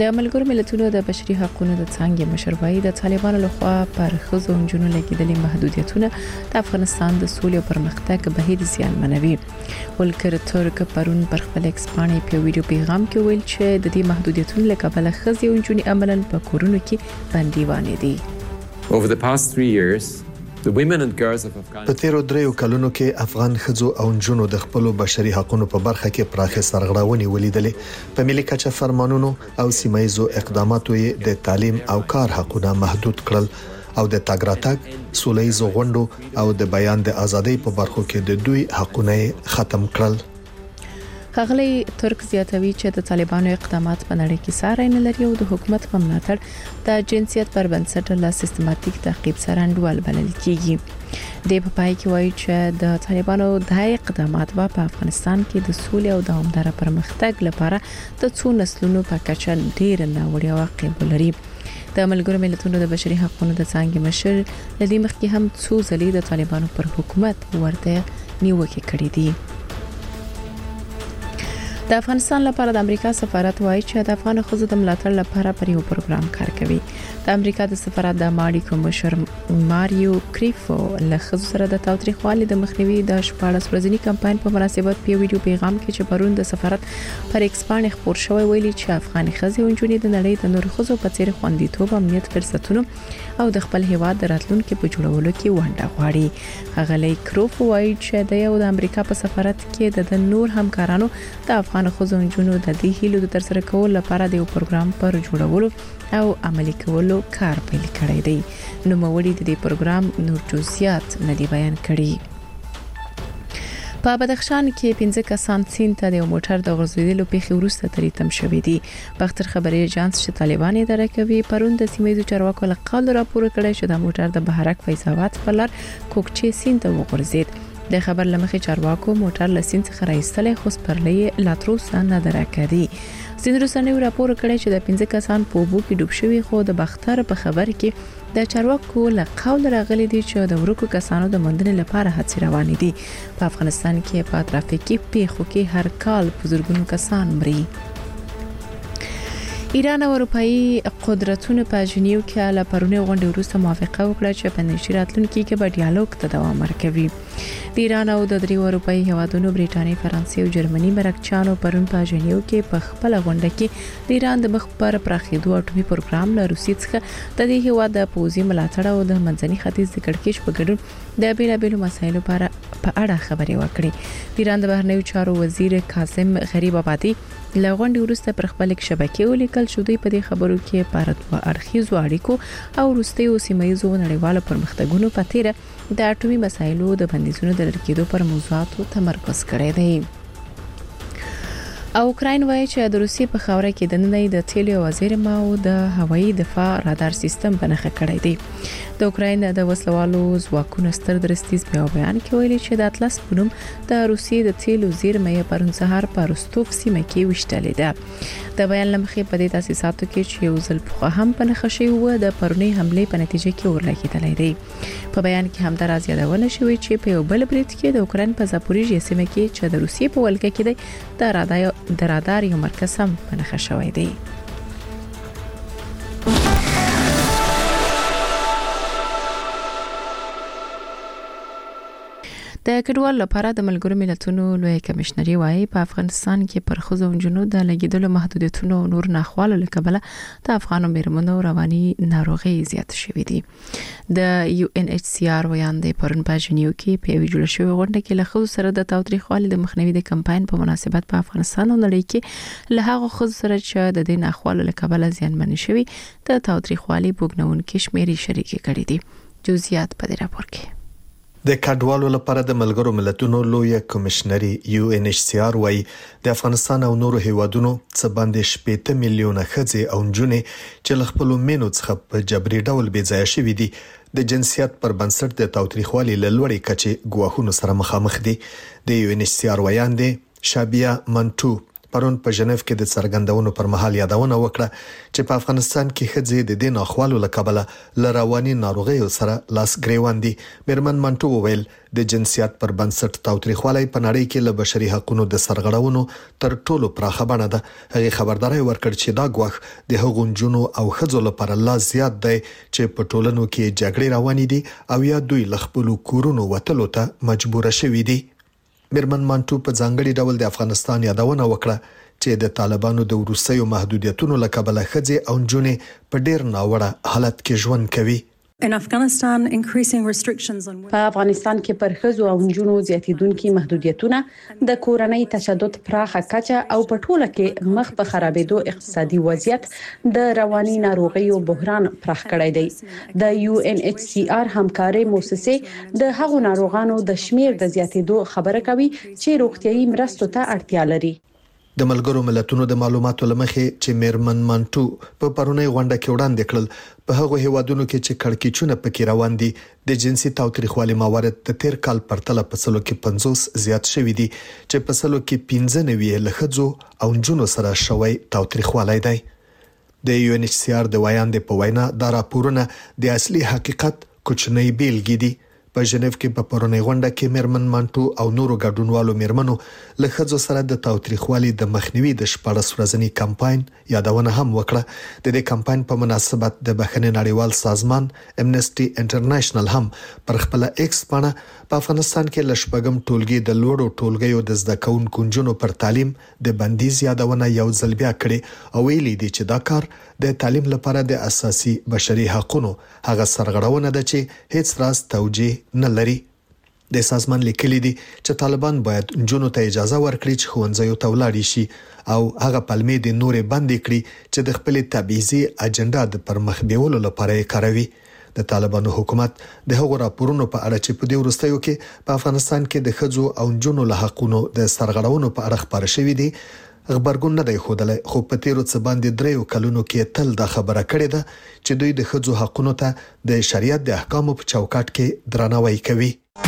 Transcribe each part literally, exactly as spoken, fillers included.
د ملګرو ملتونو د بشري حقوقو د څنګه مشروعي د طالبانو لخوا پر خزو جنونو لګیدلې محدودیتونه د افغانستان د سولې او پرمختګ بهیر زیانمنوي. ولکر ترک پرون پر خپل ایکسپانی په ویډیو پیغام کې ویل چې د دې محدودیتونو لکبل خزي او جنونو عملاً په کورونو کې بنديوانې دي. Over the past three years, the women and girls of Afghanistan په تیرو دریو کلونو کې افغان ښځو او نجونو د خپل بشري حقوقو په برخه کې پراخه سرغړاونې ولیدلې. په ملي کچه فرمانونو او سیمایزو اقداماتو یې د تعلیم او کار حقوقونه محدود کړل او د تاګ راتګ سولهییزو غونډو او د بیان د ازادۍ په برخو کې د دوی حقوقونه ختم کړل. ښاغلی ترک زیاتوي چې د طالبانو اقدامات په نړۍ کې ساری نه لري او د حکومت په ملاتړ د جنسیت پر بنسټ له سیستماتیک تعقیب سره انډول بلل کیږي. د په پای کې وایي چې د طالبانو د اقدامات په افغانستان کې د سولې او دوامدار پرمختګ لپاره د څو نسلونو په کچه ډیر ناوړه عواقب لري. د ملګرو ملتونو د بشري حقوقو د څنګه مشر لدی مخکې هم څو ځلې د طالبانو پر حکومت ورته نیوکه کړې دي. د افغانستان لپاره د امریکا سفارت وایي چې د افغان ښځو د ملاتړ لپاره پر یو پروګرام کار کوي. د امریکا د سفارت د ماډي کمشر ماریو کریفو له ښځو سره د تاوتریخوالي د مخنیوي د شپاړس ورځني کمپاین په مناسبت په ویډیو پیغام کې چې پرون د سفارت پر ایکسپانی خبر شوی ویلي چې افغان ښځې او نجونې د نړۍ د نور ښځو په څیر خوندیتوب، امنیت، فرصتونو او د خپل هیواد د راتلونکو په جوړولو کې ونډه غواړي. هغه کریفو وایي چې د یو د امریکا په سفارت کې د نور همکارانو د افغان ښځو او نجونو د دې هیلو د ترسره کولو لپاره د یو پروګرام پر جوړولو او عملي کولو کار پیل کړی دی. نو موړي د دې پروګرام نور جزئیات نه دی بیان کړي. په بدخشان کې پنځه کسان سین ته د موټر د غورځېدلو پیښې وروسته تریتم شوې دي. بختر خبري اژانس چې طالبان اداره کوي پرون د سیمې چارواکو له قول راپور کړی چې د موټر د بهرک فیض آباد په لار کوکچې سین ته وغورځید. د خبر لمخې چارواکو موټر لسین څخه راایستلې خو سپرلې لاتروس نه درکړي. ځینې رسنیو راپور کړی چې د پنځه کسان په اوبو کې ډوب شوي خو د بختر په خبر کې د چارواکو له قول راغلي دي چې د ورکو کسانو د موندنې لپاره هڅې روانې دي. په افغانستان کې په ترافیکي پیښو کې هر کال په زرګونو کسان مري. ایران او اروپאי قدرتونو په جنیو کې له پرونی غونډې وروسته موافقه وکړه چې په نږدې راتلونکي کې به ډیالوګ ته دوام ورکوي. د ایران او د دریو اروپאי هیوادونو برېټانیا، فرانسې او جرمني مرکچانو پرون په جنیو کې په خپل غونډه کې د ایران د مخ پر پراخېدو اټومي پروګرام له روسیې څخه د دې هیواد د پوځي ملاتړ او د منځني ختیځ د کړکېچ په ګډون د بیلابیلو مسایلو لپاره په اړه خبرې وکړي. د ایران د بهرنیو چارو وزیر قاسم غریب آبادی له غونډې وروسته پر خپل شبکې ولیکل چې دوی په دې خبرو کې پارتوا اړخیزو اړیکو او وروستیو سیمایزو نړیوالو پرمختګونو په تیر د اټومي مسایلو د بندیزونو د لرې کېدو پر موضوعاتو تمرکز کړی دی. او اوکراین وایي چې د روسیې په خاوره کې د نننۍ د تیلو او زیرمو او د هوایي دفاع رادار سیستم په نښه کړی دی. د اوکراین د وسلوالو ځواکونو ستر درستیز په بیان کې ویلي چې د اطلس په نوم د روسیې د تیلو زیرمې پرون سهار په روستوف سیمه کې وشتلې ده. د بیان لمخې په دې تاسیساتو کې چې یو ځل په هم په نښه شوی و د پرونی حمله په نتیجه کې ورلګیدلې دی. په بیان کې هم درازي یادونه شوې چې په یو بل برید کې د اوکراین په زاپوریژیا سیمه کې چې د روسیې په ولکه کې دی د رادار د رادار یو مرکز هم په نښه شوی دی. د کډوال لپاره د ملګرو ملتونو لوی کمشنري وایي په افغانستان کې پر ښځو او نجونو د لګیدلو محدودیتونو او نور ناخوالو له کبله د افغانو میرمنو رواني ناروغي زیات شوې دي. د یو ان ایچ سی آر ویاندې پرون په جنیو کې په یوه جوړ شوی غونډه کې له ښځو سره د تاوتریخوالي د مخنیوي د کمپاین په مناسبت په افغانستان او نړۍ کې له هغو ښځو سره چې د دې ناخوالو له کبله زیانمن شوي د تاوتریخوالي بوږنونکي شمیرې شریکې کړې دي. جزئیات په دې راپور کې. د کډوالو لپاره د ملګرو ملتونو لوی کمشنري یو ان ایچ سی آر وايي د افغانستان او نورو هیوادونو څخه باندې شپږ میلیونه ښځې او نجونې چې له خپل مینو څخه په جبري ډول بې ځای شوي دي د جنسیت پر بنسټ د تاوتریخوالي له لوړې کچې ګواښونو سره مخامخ دي. د یو ان ایچ سی آر ویاندې شابیا منټو پرون په ژنیف کې د څرګندونو پر مهال یادونه وکړه چې په افغانستان کې ښځې د دین اخوالو لکبله لرواني ناروغیو سره لاس ګریوان دي. میرمن منټو وویل د جنسیت پر بنسټ تاوتریخوالی په نړۍ کې له بشري حقوقو د سرغړونو تر ټولو پراخه بڼه ده. هغه خبرداري ورکړ چې دا ګواښ د هغو نجونو او ښځو لپاره لا زیات دی چې په ټولنو کې جګړې روانې دي او یا دوی له خپلو کورونو وتلو ته مجبور شوي دي. میرمن منټو په ځانګړي ډول د افغانستان یادونه وکړه چې د طالبانو د وروستیو محدودیتونو له کبله ښځې او نجونې په ډیر ناوړه حالت کې ژوند کوي. In Afghanistan, increasing restrictions on په افغانستان کې پر ښځو او نجونو زیاتیدونکي محدودیتونه د کورنۍ تشدد پراخه کچه او په ټوله کې مخ په خرابېدو اقتصادي وضعیت د رواني ناروغیو بحران پراخ کړی دی. د یو ان ایچ سی آر همکاري مؤسسه د هغو ناروغانو د شمیر د زیاتیدو خبره کوي چې روغتيایي مرستو ته اړتیا لري. د ملګرو ملتونو د معلوماتو لمخې چې میرمن منټو په پرونی غونډه کې وړاندې کړل په هغه هیوادونو کې چې کړکېچونه پکې روان دي د جنسي تاوتریخوالي موارد د تیر کال پرتله په سلو کې پنځوس زیات شوي دي چې په سلو کې پنځه نوي له ښځو او نجونو سره شوی تاوتریخوالی دی. د یو ان ایچ سی آر د وایاندې په وینا دا راپورونه د اصلي حقیقت کوچنی بیلګې دي. په ژنیف کې په پرونی غونډه کې میرمن منټو او نورو ګډونوالو میرمنو له ښځو سره د تاوتریخوالي د مخنیوي د شپږ ورځنی کمپاین یادونه هم وکړه. د دې کمپاین په مناسبت د بخښنې نړیوال سازمان امنسټي انټرنیشنل هم پر خپل ایکس باندې په افغانستان کې لشپګم ټولګي د لوړو ټولګیو د زده کوونکو نجونو پر تعلیم د بندیز یادونه یو ځل بیا کړي او ویلي دي چې دا کار د تعلیم لپاره د اساسي بشري حقوقو هغه سرغړونه ده چې هیڅ راز توجیه نه لري. د سازمان لیکلي دي چې طالبان باید نجونو ته اجازه ورکړي چې ښوونځیو ته ولاړ شي او هغه پلمې د نورې بندې کړي چې د خپل تبعیضي اجنډا د پرمخ بیولو لپاره یې کاروي. د طالبانو حکومت د هغو راپورونو په اړه چې په دې وروستیو کې په افغانستان کې د ښځو او نجونو له حقوقو د سرغړونو په اړه خبر شوی دی خبرګون نه دی ښودلی، خو په تیرو څه باندې دریو کلونو کې تل دا خبره کړې ده چې دوی د ښځو حقوقو ته د شریعت د احکامو په چوکاټ کې درناوی کوي.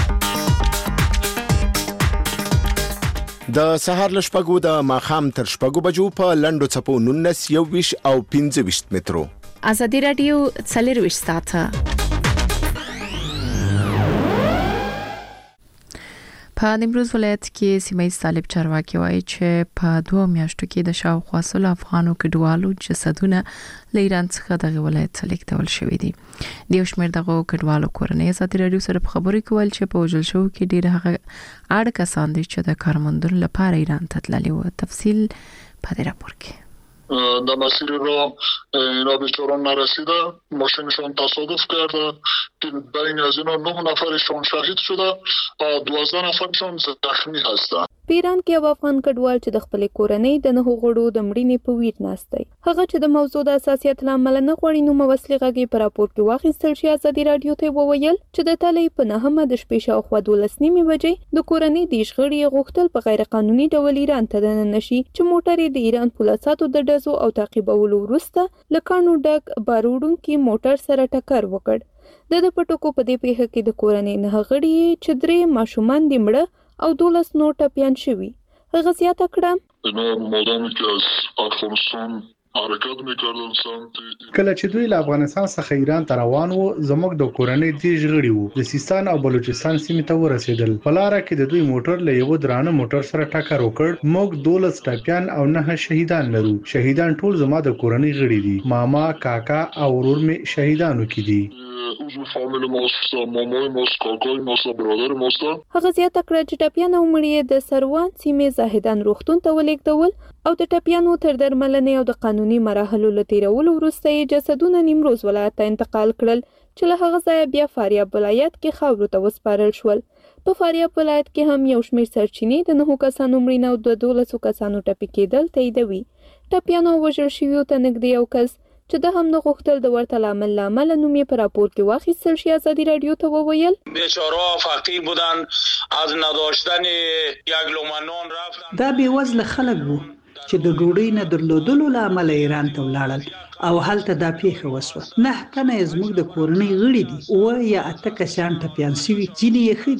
د سهار لشپګو د ماخام تر شپګو بجو په لندو چپو نونس یو ویش او پنځه ویش مترو. ازادي رادیو څلور ویش ساعته په نیمروز ولایت کې سیمه طالب چارواکي وایي چې په دوه میاشتو کې د شاوخوا سل افغانو کډوالو جسدونه له ایران څخه دغه ولایت ته لیږدول شوي دي. د یو شمېر دغه کډوالو کورنۍ ازادي رادیو سره په خبرو کې ویل چې په وژل شوو کې ډېر هغه اړ کسان دي چې د کارمندونو لپاره ایران ته تللي وو. تفصیل په دې راپور کې. در مسیر را اینا بیچاران نرسیده، ماشینشان تصادف کرده، بین از اینا نه نفرشان شهید شده و دوازده نفرشان زخمی هستند. په ایران کې یو افغان کډوال چې د خپل کورنۍ د نه غړو د مړینې په ویر ناست دی. هغه چې د موضوع د اساسیت لامل نه غوړي نو موسلې غږی پر راپور کې واخیستل شي. ازادي رادیو ته وویل چې د تلې په نهمه د شپې شاوخوا دولس نیمې بجې د کورنۍ د شغړې غوښتل په غیر قانوني ډول ایران ته دننه شي چې موټر د ایران پولیسو د ډزو او تعقیبولو وروسته لکانو ډک باروړونکي موټر سره ټکر وکړ. د د پټکو په دې پیښه کې د کورنۍ نه غړي چې درې ماشومان دي مړه او دولس نور ټپیان شوي. هغه زیاته کړه اینا مادامی که از افغانستان حرکت میکردن سمت کله چې دوی له افغانستان څخه ایران ته روان وو زموږ د کورنۍ دیش غړي وو د سیستان او بلوچستان سیمې ته ورسېدل. په لاره کې د دوی موټر له یو درانه موټر سره ټکر وکړ. موږ دولس ټپیان او نه شهیدان لرو. شهیدان ټول زما د کورنۍ غړي دي. ماما، کاکا او ورور می شهیدانو کې دي. عضو فامیل ماست، مامای ماست، کاکای ماست، برادر ماست. هغه زیاته کړه چې ټپیان او مړي د سروان سیمې زاهدان روغتون ته ولیږدول او د ټپیانو تر درملنې او د قانوني مراحلو له تیرولو وروسته یې جسدونه نیمروز ولایت ته انتقال کړل چې له هغه ځایه بیا فاریاب ولایت کې خاورو ته وسپارل شول. په فاریاب ولایت کې هم یو شمېر سرچینې د نهو کسانو مړینه او د دولسو کسانو ټپي کېدل تاییدوي. ټپیانو وژل شویو ته نږدې یو کس چې د هم نه غوښتل د ورته لامل لامل نوم یې په راپور کې واخیستل شي. ازادي رادیو ته وویل بیچاره فقیر بودن، از نداشتن یک لقمه نان رفتن. دا بیوزله خلک وو چې د ډوډۍ نه درلودلو له امله ایران ته ولاړل او هلته دا پیښه وسوه. نه تنه زموږ د کورنۍ غړي دي او یا اته کسان ټپیان شوي، ځینې یې ښه دي.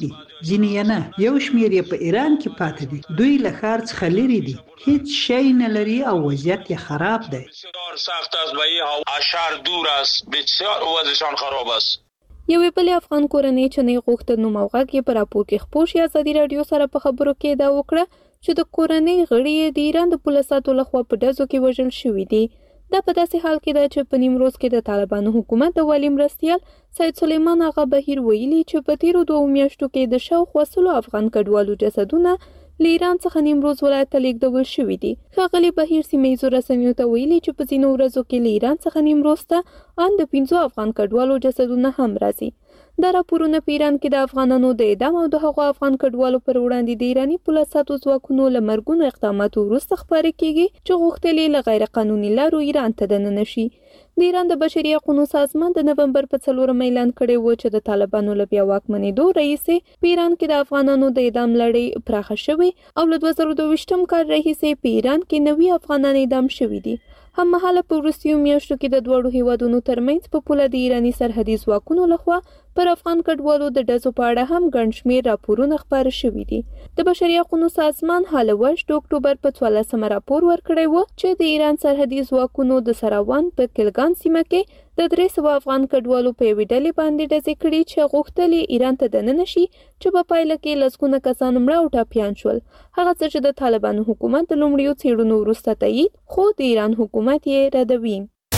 ځینې نه، یو شمېر یې په ایران کې پاتې دي. دوی له ښار څخه لرې دي، هیڅ شی نه لري او وضعیت یې خراب دی. بسیار سخت است و این اشار دور است، بسیار وضعشان خراب است. یوې بلې افغان کورنۍ چې نه غوښتل نوم او غږ یې په راپور کې خپور شي، ازادي راډیو سره په خبرو کې دا وکړه چې د کورنۍ غړي د ایران د پولیسو لخوا په ډزو کې وژل شوي دي. دا په داسې حال کې ده چې په نیمروز کې د طالبانو حکومت د والي مرستیال سید سلیمان آغا بهیر ویلي چې په تیرو دوه میاشتو کې د شاوخوا سلو افغان کډوالو جسدونه له ایران څخه نیمروز ولایت ته لیږدول شوي دي. ښاغلي بهیر سیمه ییزو رسنیو ته ویلي چې په ځینو ورځو کې له ایران څخه نیمروز ته ان د پنځو افغان کډوالو جسدونه هم راځي. دا راپورونه په ایران کې د افغانانو د اعدام او د هغو افغان کډوالو پر وړاندې د ایراني پولیسو ځواکونو له مرګونو اقداماتو وروسته خپاره کیږي چې غوښتل یې له غیر قانوني لارو ایران ته دننه شي. د ایران د بشري حقوقو سازمان د نومبر په څلورمه اعلان کړی و چې د طالبانو له بیا واکمنېدو راهیسې په ایران کې د افغانانو د اعدام لړۍ پراخه شوې او له دوه زره دوه کال راهیسې په ایران کې نوي افغانان اعدام شوي دي. هممهاله په وروستیو میاشتو کې د دواړو هیوادونو ترمنځ په پوله د ایراني سرحدي ځواکونو لخوا پر افغان کډوالو د ډزو په اړه هم ګڼ شمېر راپورونه خپاره شوي دي. د بشري حقوقو سازمان حاله وش د اکتوبر په څوارلسمه راپور ورکړی و چې د ایران سرحدي ځواکونو د سراوان په کلګان سیمه کې د درې سوه افغان کډوالو په یوې ډلې باندې ډزې کړي چې غوښتل یې ایران ته دننه شي، چې په پایله کې لسګونه کسان مړه او ټپیان شول. هغه څه چې د طالبانو حکومت د لومړیو څېړنو وروسته تایید، خو د ایران حکومت یې ردوي.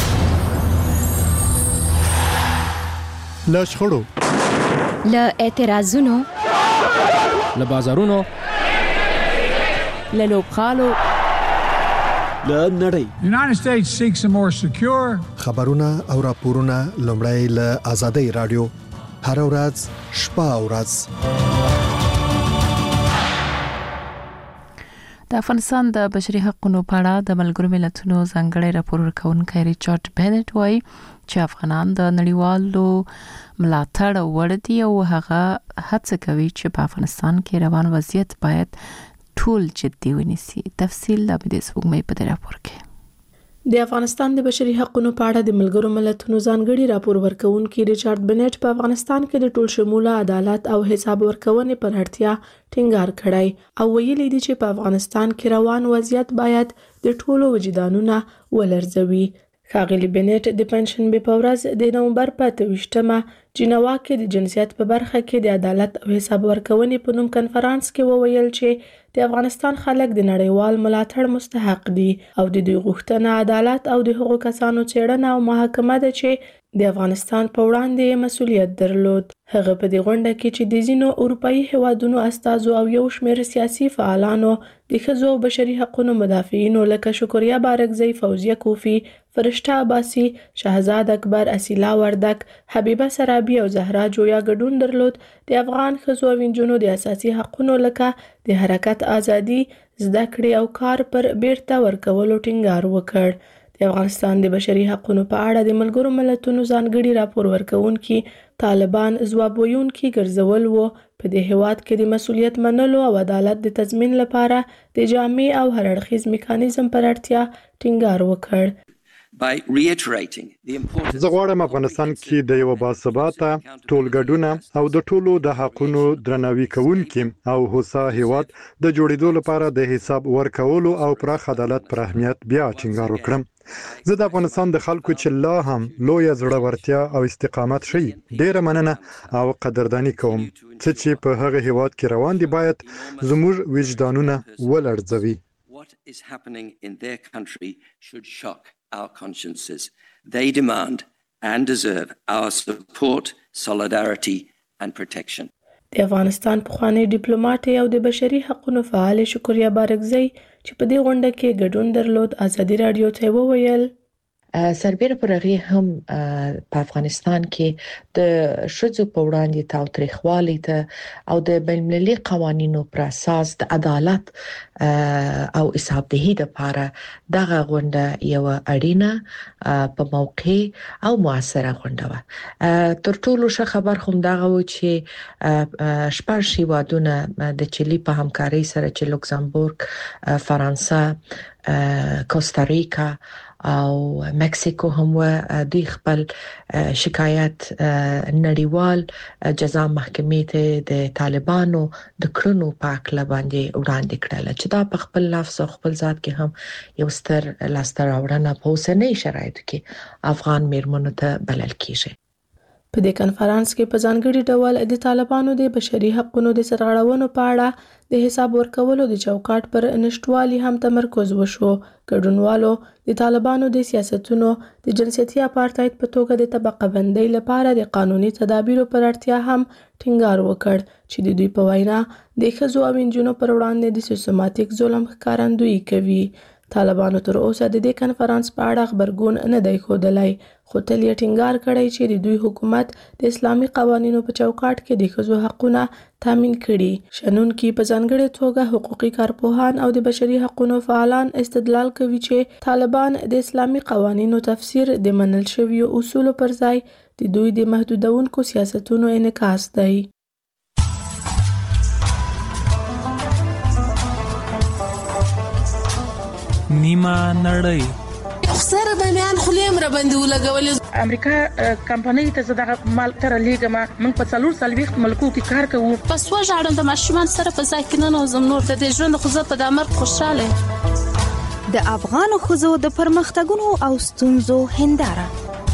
له شخړو، له اعتراضونو، له بازارونو، له لوبغالو، له نړۍ. United States seeks a more secure. خبرونه او راپورونه لومړی له آزادۍ رادیو هر ورځ شپه او ورځ. د افغانستان د بشري حقوقو په اړه د ملګرو ملتونو ځانګړی راپور ورکونکی ریچارډ بینټ وایي چې افغانان د نړیوالو ملاتړ وړ دي او هغه هڅه کوي چې په افغانستان کې روان وضعیت باید ټول جدي ونیسي. تفصیل د دې سپوږمۍ په راپور کې. د افغانستان د بشري حقوقو په اړه د ملګرو ملتونو ځانګړي راپور ورکونکي ریچارډ بینټ په افغانستان کې د ټول شموله عدالت او حساب ورکونې پر اړتیا ټینګار کړی او ویلي دي چې په افغانستان کې روان وضعیت باید د ټولو وجدانونه ولرزوي. ښاغلي بینټ د پنځشنبې په ورځ د نومبر په اته ویشتمه جنیوا کې د جنسیت په برخه کې د عدالت او حساب ورکونې په نوم کنفرانس کې وویل چې د افغانستان خلک د نړیوال ملاتړ مستحق دي او د دوی غوښتنه عدالت او د هغو کسانو څېړنه او محاکمه ده چې د افغانستان په وړاندې مسؤلیت درلود. هغه په دې غونډه کې چې د ځینو اروپאי هیوادونو استازو او یو شمېر سیاسي فعالانو د ښځو او بشري حقوقو مدافعینو لکه شکریا بارکزی، فوزیه کوفی، فرشته عباسی، شهزاد اکبر، اسیلا وردک، حبیبه سرابی او زهرا جویا ګډون درلود. د افغان ښځو او نجونو د اساسي حقوقو لکه د حرکت ازادي، زده کړې او کار پر بیرته ورکولو ټینګار وکړ. د افغانستان د بشري حقوقو په اړه د ملګرو ملتونو ځانګړي راپور ورکونکي طالبان ځواب ویونکي ګرځول وو. په دې هیواد کې د مسؤلیت منلو او عدالت د تضمین لپاره د جامع او هر اړخیز میکانیزم پر اړتیا ټینګار وکړ. زه غواړم افغانستان کې د یو باثباته ټولګډونه او د ټولو د حقوقو درناوي کوونکي او هوسا هیواد د جوړېدو لپاره د حساب ورکولو او پراخ عدالت پر اهمیت بیا ټینګار وکړم. زه د افغانستان د خلکو چې لا هم لوی زړورتیا او استقامت شي ډیره مننه او قدردانی کوم چې په هغه هیواد کې روان دي باید زموږ وجدانونه ولړزوي. What is happening in their country should shock our consciences. They demand and deserve our support, solidarity and protection. د افغانستان پخوانی ډیپلوماټ او د بشري حقوقو فعال شکریا بارکزی چې په دې غونډه کې ګډون درلود آزادي رادیو ته وویل سربېره پر هغه هم په افغانستان کې د شذو په وړاندې تاوتریخوالي ته او د بین المللي قوانینو پر اساس د عدالت او حسابدهي لپاره دغه غونډه یو اړینه په موقع او موثره غونډه و. تر ټولو ښه خبر هم دغه و چې شپږ هیوادونه د چيلي په همکارۍ سره چې لوکزامبورګ، فرانسه، کوستاریکا او مکسیکو هم و دوی خپل شکایت نړیوال جزا محکمې ته د طالبانو د کړنو په اړه باندې وړاندې کړل چې دا په خپل لفظ او خپل ذات کې هم یو ستر لاسته راوړنه په اوسنۍ شرایطو کې افغان میرمنو ته بلل کیږي. په دې کانفرنس کې په ځانګړي ډول د طالبانو د بشري حقوقو د سرغړونو په اړه د حساب ورکولو د چوکاټ پر نشټوالي هم تمرکز وشو. ګډونوالو د طالبانو د سیاستونو د جنسيتي اپارټاید په توګه د طبقه بندۍ لپاره د قانوني تدابیرو پر اړتیا هم ټینګار وکړ چې د دوی په وینا د ښځو او نجونو پر وړاندې د سیستماتیک ظلم ښکارندویي کوي. طالبانو تر اوسه د دې کانفرنس په اړه خبرګون نه دی ښودلی، خو تل یې ټینګار کړی چې د دوی حکومت د اسلامي قوانینو په چوکاټ کې د ښځو حقونه تامین کړي. شنونکي په ځانګړې توګه حقوقي کارپوهان او د بشري حقوقو فعالان استدلال کوي چې طالبان د اسلامي قوانینو تفسیر د منل شویو اصولو پر ځای د دوی د محدودونکو سیاستونو انعکاس دی. نیمه نړۍ خسر باندې خلیم را باندې ولګول امریکا کمپنۍ ته زړه مال تر لیګما موږ په څلور سلويخت ملکو کې کار کوو. پس وژاړم د ماشومان سره په ځای کې نه نوزم نور د ژوند خو زه په دمر خوشاله. د افغان خزو د پرمختګونو او ستونزو هنداره.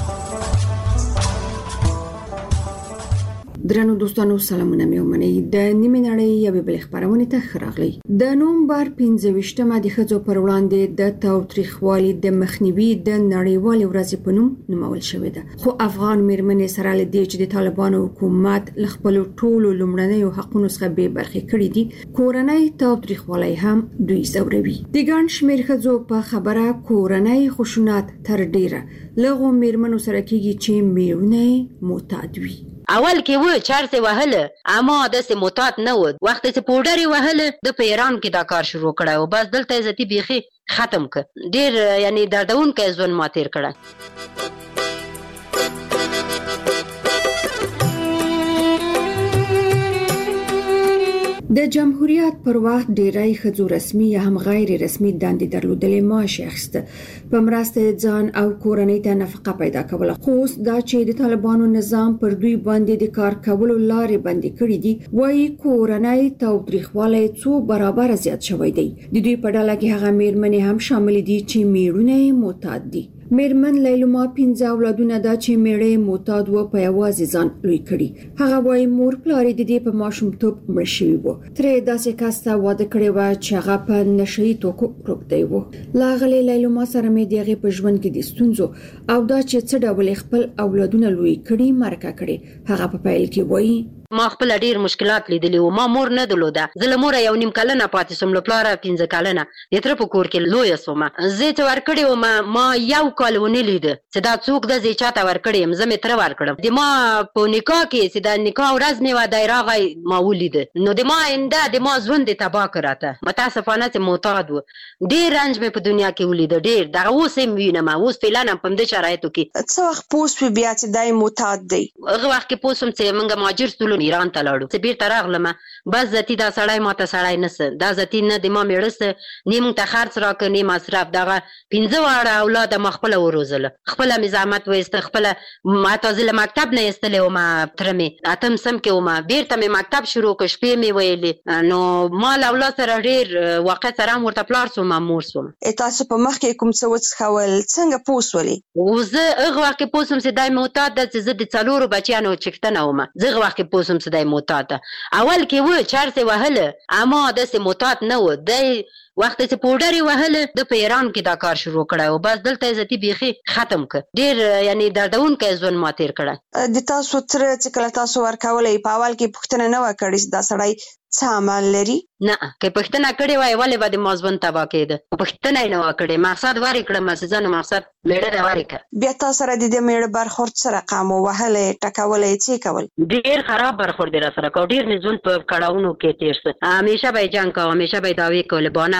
درنو دوستانو سلامونه مې ومنئ. د نیمه نړۍ یوې بلې خبرونه ته خراغلی. د نومبر پنځه ویشتمه د ښځو پر وړاندې د تاوتریخوالي د مخنیوي د نړیوال ورځې په نوم نومول شوې ده. خو افغان میرمنې سره لدی چې د طالبانو حکومت ل خپل ټولو لومړنیو حقوقو څخه به برخې کړې دي، کورنۍ تاوتریخوالي هم دوی زوروي. د ګڼ شمېر ښځو په خبره کورنۍ خشونت تر ډیره لغو میرمنو سره کېږي چې میرونه معتاد وي. اول کې و چارسه وهله اما د سه معتاد نه و، وخت سه پودری وهله د پیران کې دا کار شروع کړه او بس دلته عزتي بيخي ختم ک ډیر یعنی دردون کې ځون ماتیر کړه. د جمهوریت پر وخت ډیری ښځو رسمي یا هم غیر رسمي دندې درلودلې، معاش اخیسته، په مرسته ځان او کورنۍ ته نفقه پیدا کوله. خو اوس دا چې د طالبانو نظام پر دوی باندې د کار کولو لارې بندي کړې دي، وایي کورنۍ تاوتریخوالی څو برابر زیات شوی دی. د دوی په ډله کې هغه میرمنې هم شامل دي چې میرونه معتاد دي. میرمن لیلما پنځه اولادونه دا چې میړه معتاد و په یوازې ځان لوی کړي. هغه وایي مور پلار د دې په ماشومتوب مړ شوی و. ترې داسې کس ته واده کړی و چې هغه په نشهيي توکو روږدی و. لاغلې لیلما سره مې دغه په ژوند کې د ستونزو او دا چې څه ډول خپل اولادونه لوی کړي مرکه کړي. هغه په پیل کې وایي ما خپل ډیر مشکلات لیدلې و، ما مور نه درلوده، زه مور یو نیم کلنه پاتې سوم، لپاره پنځه کلنه د تر په کور کې لوی سوم. زه ته ورکړې و ما, ما یو کال ونه لید چې دا څوک د زی چاته ورکړې، زه مې تر ورکړم. د ما په نکاح کې چې د نکاح ورځ مې و دای راغی ما ولید، نو د ما انده د ما ژوند تبا کړاته. متاسفانه چې معتاد و، ډیر رنج مې په دنیا کې ولید، ډیر دغه اوس هم وینم. اوس فعلا په دې شرایطو کې څو وخت پوس بیا چې دای معتاد دی. هغه وخت کې پوسم چې موږ ماجر سولو ایران ته لاړو، چې بیرته راغلم بس ذاتی دا سړی ماته سړی نسه، دا ذاتی نه د ما میړسه نیم ته خرڅ راکړ نیم مصرف. دغه پنځه واړه اولاد ما خپل وروزله، خپل مزاحمت وست، خپل ماته ځل مکتب نه استلې او ما ترمه اتم سم کې او ما بیرته مې مکتب شروع کړ، شپې مې ویلې. نو مال اولاد سره ډیر واقع سره ورته پلار سو مامور سو. تاسو په مخ کې کوم څه وڅخول څنګه پوسولې؟ وزه هغه وخت پوسم چې دای معتاد د زه د څلورو بچیانو چکتنه ومه، زه هغه وخت پوسم چې دای معتاد. اول کې و چارسه وهله اما د سه معتاد نه و، د وخت چې پودری وهله د پیران کې دا کار شروع کړه او بس دلته عزتي بيخي ختم ک ډیر یعنی دردون کې ځون ماتیر کړه. د تاسو تر چې کله تاسو ورکولې په اول کې پښتنه نه وکړې دا سړی څه عمل لري؟ نه که پښتنه کړي وای ولې به د مازبن تبا کېده، پښتنه نه وکړي مقصد وری کړم مسزانه مقصد میړه دا وری ک. بیا تاسو سره د دې میړه برخورد سره قام وهله ټکولې څه کول؟ ډیر خراب برخورد را سره کو، ډیر نه ځون په کړهونو کې تیرسه، همیشه به جنگ کو، همیشه به داوی کول، بانه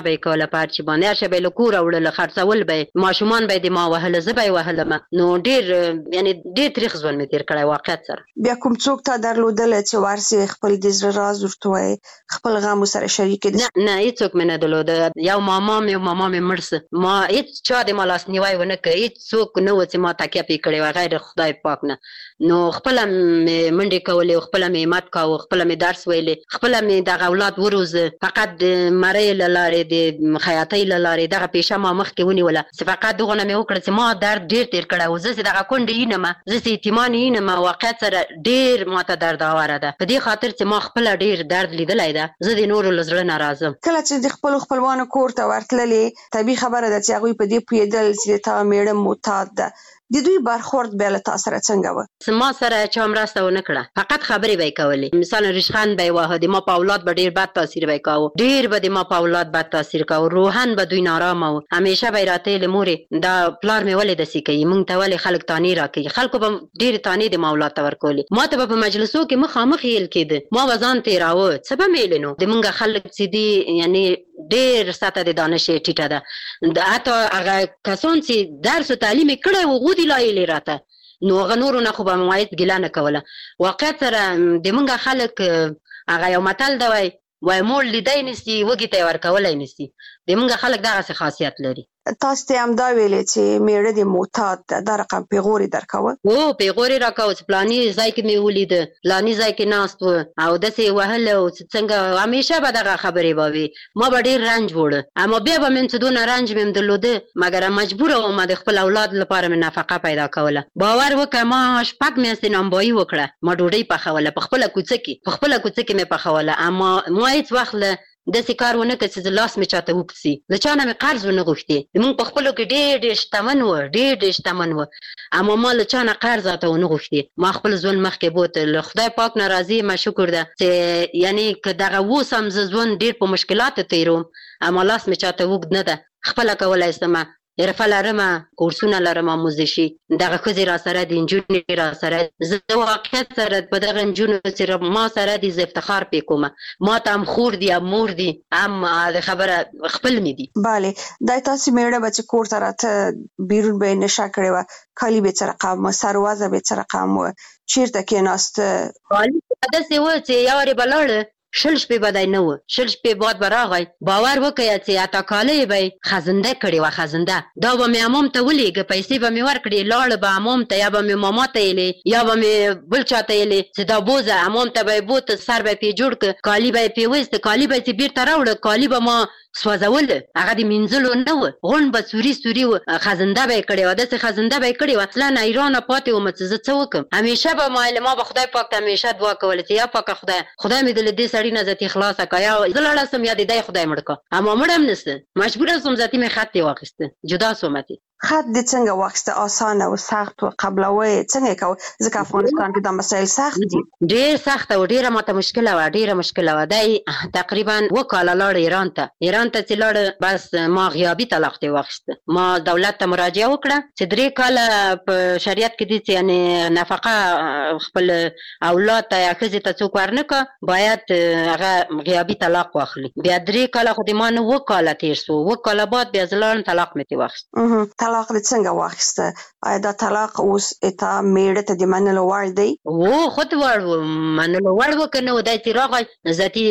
به کوله پارچ باندې شبه له کور وړل خرڅول به ماشومان به د ما وهله زبې وهله نو ډیر یعنی ډیر تاریخ ځون می تیر کړی واقعیت سره. بیا کوم څوک تا درلودل چې ورسي خپل د زړه راز ورته وای خپل غم سره شریک دي؟ نه نه هیڅوک مې نه درلود. یو ماما مې ماما مې مرسه ما هیڅ چا د مالاس نیوای ونه کړ هیڅ څوک نه و چې ما تکیه پی کړی و غیر خدای پاک نه. نو خپل منډه کولې خپل مې مات کاوه خپل مې درس ویلې خپل مې د اولاد وروزه فقط مړې لاره د خیاطۍ لاره دغه پیشه ما مخ کې ونیوله چې فقط دغه نه مې وکړ چې ما درد ډیر تیر کړه او زه دغه کونډې نه ما زه سي اعتماد نه ما واقعیت سره ډیر ماته درد اوره ده په دې خاطر چې ما خپل ډیر درد لیدلای ده زه د نورو لزړه ناراضم. کله چې د خپل خپلوانو کور ته ورتللې طبي خبره ده چې هغه په دې پویدل چې تا میړه معتاد ده د دوی برخورد به له تاسو سره څنګه و؟ ما سره چا مرسته ونه کړه فقط خبرې به کولې مثلا رشخان به واه د ما په اولاد به ډیر بد تاثیر به کاوه ډیر به د ما په اولاد بد تاثیر کاوه روحان به دوی نارامه و همیشه به راته لمورې دا پلار مې ولې دسی کوي مونږ ته ولې خلک تانی راکوي خلکو به ډیر تانی د ما اولاد ته ورکولې ما ته په مجلسو کې مخامخ یل کېده ما وزن تیراوه څه به میلنو د مونږ خلک چې دي یعنی ډیر ساته د دانش ټیټه ده د اته هغه کسان چې درس او تعلیم کړي وو غوډي لایلې راته نو هغه نورو نه خو به موایت ګیله نه کوله واقعیت سره د مونږ خلک هغه یو متل دی وای وای مول لیدای نسی وګی ته ورکولای نسی د مونږ خلک دغه خاصیت لري. تاسو ته هم دا ویلې چې میړه د معتاد د رقم پیغوري درکاوه؟ او پیغوري راکاوه چې پلاني ځای کې مې ولید پلاني ځای کې ناست و او دسې وهل او څنګه همیشه به دغه خبرې به وي ما به ډیر رنج وړه اما بیا به مې څه دونه رنج مې درلوده مګر مجبوره وم د خپل اولاد لپاره مې نفقه پیدا کوله. باور وکړه ما شپږ میاشتې نامبایي وکړه ما ډوډۍ پخوله په خپله کوڅه کې په خپله کوڅه کې مې پخوله اما ما هیڅ وخت له داسې کار ونه کړ چې لاس مې چاته وکړي له چا نه مې قرض ونه غوښتې موږ په خپلو کې ډېر ډېر شتمن وو ډېر ډېر شتمن وو اما ما له چا نه قرض راته ونه غوښتې ما خپل ژوند مخکې بوته له خدای پاک نه راضي ما شکر ده چې یعنی که دغه اوس هم زه ژوند ډېر په مشکلاتو تېروم اما لاس مې چاته اوږد نه ده خپله کولی شم حرفه لرمه کورسونه لرمه آموزشي دغه ښځې را سره دي نجونې را سره زه واقعیت سره په دغه نجونو سره ما سره دي زه افتخار پې کومه ما ته هم خور دي هم مور دي هم د خبره خپل مې دي. بله دا تاسو میړه به چې کور ته راته بیرون به یې نشه کړې وه کالي به څه رقم و سروازه به څه رقم و چېرته کېناست؟ کالي داسې و چې یارې به لاړه شل شپې به دی نه و شل شپې بعد به راغی باور وکړه چې اته کالی به یې خزنده کړې وه خزنده دا به مې عمام ته ولیږه پیسې به مې ورکړې لاړه به عمام ته یا به مې ماما ته یېلې یا به مې بل چا ته یېلې چې دا بوزه عمام ته به یې بوته سر به یې پې جوړ کړه کالي به یې پې ویسته کالي به یې چې بیرته راوړه کالي به ما سوځول هغه د مینځلو نه و غون به سوري سوري و خزنده به یې کړې وه داسې خزنده به یې کړې وه اصلا حیرانه پاتې وم چې زه څه وکړم همیشه به ما ما به خدای پاک ته همیشه دعا کوله چې یا پاکه خدای خدای مې د له دې سړي نه ذاتي خلاصه کړه یا زه لاړه شم یا د دی خدای مړ کړه اما مړ هم نشته مجبوره شوم ذاتي مې خط یې واخیسته جدا شوم خط دې څنګه واخیسته اسانه او سخت و قبلوي څنګه کوي ځکه افغانستان کې دا مسایل سخت دي ډېر سخت او ډېره ماته مشکله وه ډېره مشکله وه دی تقریبا اووه کاله لاړه ایران ته ایران ته چې لاړه بس ما غیابي طلاق دې واخیسته ما دولت ته مراجعه وکړه چې درې کاله په شریعت کې دي چې یعنې نفقه خپل اولاد ته یا ښځې ته څوک ورنه کړه باید هغه غیابي طلاق واخلي بیا درې کاله خو د ما نه اووه کاله تېر شو اووه کاله بعد بیا زه لاړم طلاق مې ترې واخیست طلاق دې څنګه واخیسته آیا دا طلاق اوس اته میړه ته د منلو وړ دی؟ او خود وړ و منلو وړ و که نه و دی چې راغی ذاتي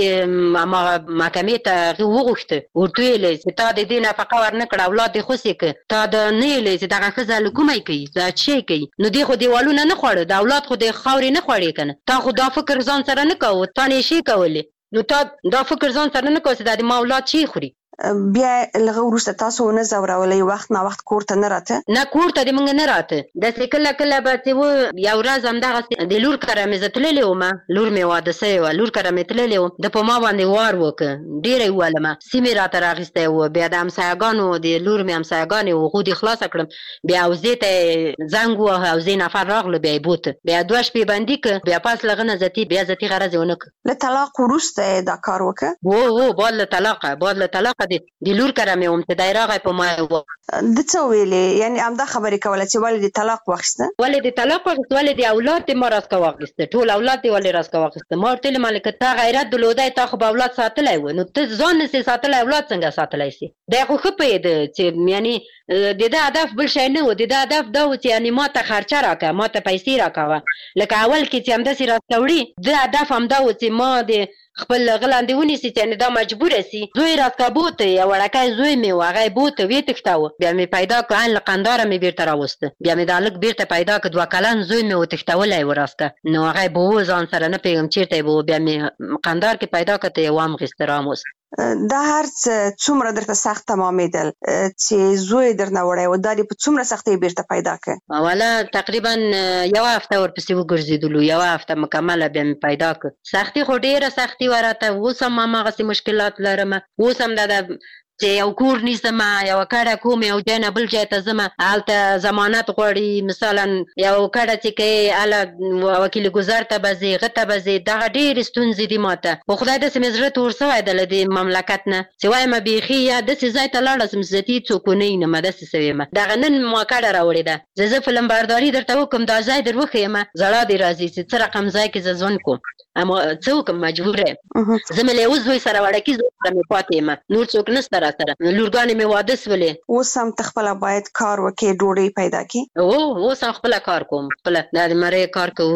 محکمې ته هغې وغوښته ورته ویلې چې تا د دې نفقه ورنه کړه اولاد دې خوسې که تا د نه ویلې چې دغه ښځه له کومی کوي دا څه کوي نو دې خو دیوالونه نه خوړه د اولاد خو د خاورې نه خوړې که نه تا خو دا فکر ځان سره نه کوه تا نه یې شی کولې نو تا دا فکر ځان سره نه کوه چې دا د ما اولاد چی خوري بیا لږه وروسته تاسو ونه ځورولئ وخت نه وخت کور ته نه راته؟ نه کور ته د موږ نه راته داسې کله کله به چې و یو ورځ همدغسې د لور کره مې زه تللې ومه لور مې واده سوې وه لور کره مې تللې وم ده په ما باندې وار وکړه ډېره یې ووهلمه سیمې راته راغیستی و بیا د همسایهګانو د لور مې همسایهګانې و هغو دې خلاصه کړم بیا حوزې ته یې زنګ ووهه حوزې نفر راغله بیا یې بوته بیا دوه شپې بندي کړه بیا پاس له هغه نه ذاتي بیا ذاتي غرض یې ونه کړه. له طلاق وروسته یې دا کار وکړه؟ و و بعد له طلاقه بعد له طلاقه د لور کړه مې هم ته دایراغه په ما و د څو ویلې یعنی امدا خبرې کوله چې ولې د طلاق واخیسته ولې د طلاق واخیسته ولې د اولاد د مرز کا واخیسته ټول اولاد دی ولې راز کا واخیسته ما ورته مالک ته غیرت درلودای تا خو په اولاد ساتلای و نو ته ځان نه ساتلای اولاد څنګه ساتلای سي دا خو خپې د چې یعنی د دې هدف بل شي نه و د دې هدف دا و چې یعنی ما ته خرچه راکړه ما ته پیسې راکړه لکه اول کې چې همدا سي راځوړي د هدف هم دا و چې ما د خپل غلاندې ونیسي چې دا مجبور سي زوی راځکابوت یو وړکای زوی می واغې بوت وی تختاو بیا می پیدا کړل لقندار می بیرته راوسته بیا می دالک بیرته پیدا کړ دوه کلن زوی می وتختولای وراسته نو هغه بو ځان سره نه پیغام چیرته بو بیا می قندار کې پیدا کړ یو ام غستراموس دا هر څومره درته سخت تمامېدل چې زوی درنه وړی و دا په څومره سختۍ بیرته پیدا کړ والا تقریبا یو هفته ورپسې وګرځېدلو یو هفته مکمله بیا مې پیدا کړ سختي خو ډېره سختي وراته اوس هم هماغسې مشکلات لرم اوس هم دا چې یو کور نیسم یو کډه کوم یو ځای نه بل ځای ته ځم هلته ضمانت غواړي مثلا یو کډه چې کوي هله وکیل ګزار ته به ځې هغه ته به ځې دغه ډېرې ستونزې دي ماته خو خدای داسې مې زړه تور سوی ده له دې مملکت نه چې وایم بیخي یا داسې ځای ته لاړه سم چې تی څوک ونه وینم داسې سوې یم دغه نن ما کډه راوړې ده زه زه فلم برداري درته وکړم دا ځای در وښیم زړه دې راځي چې څه رقم ځای کې زه ژوند کوم اما څه وکړم مجبور یم زه مې له یو زوی سره وړکي زوی سره مې پاتې یم نور څوک نشته را سره لورګانې مې واده سولې اوس هم ته خپله باید کار وکړې ډوډۍ پیدا کړې او اوس هم خپله کار کوم خپله دا د مرۍ کار کوو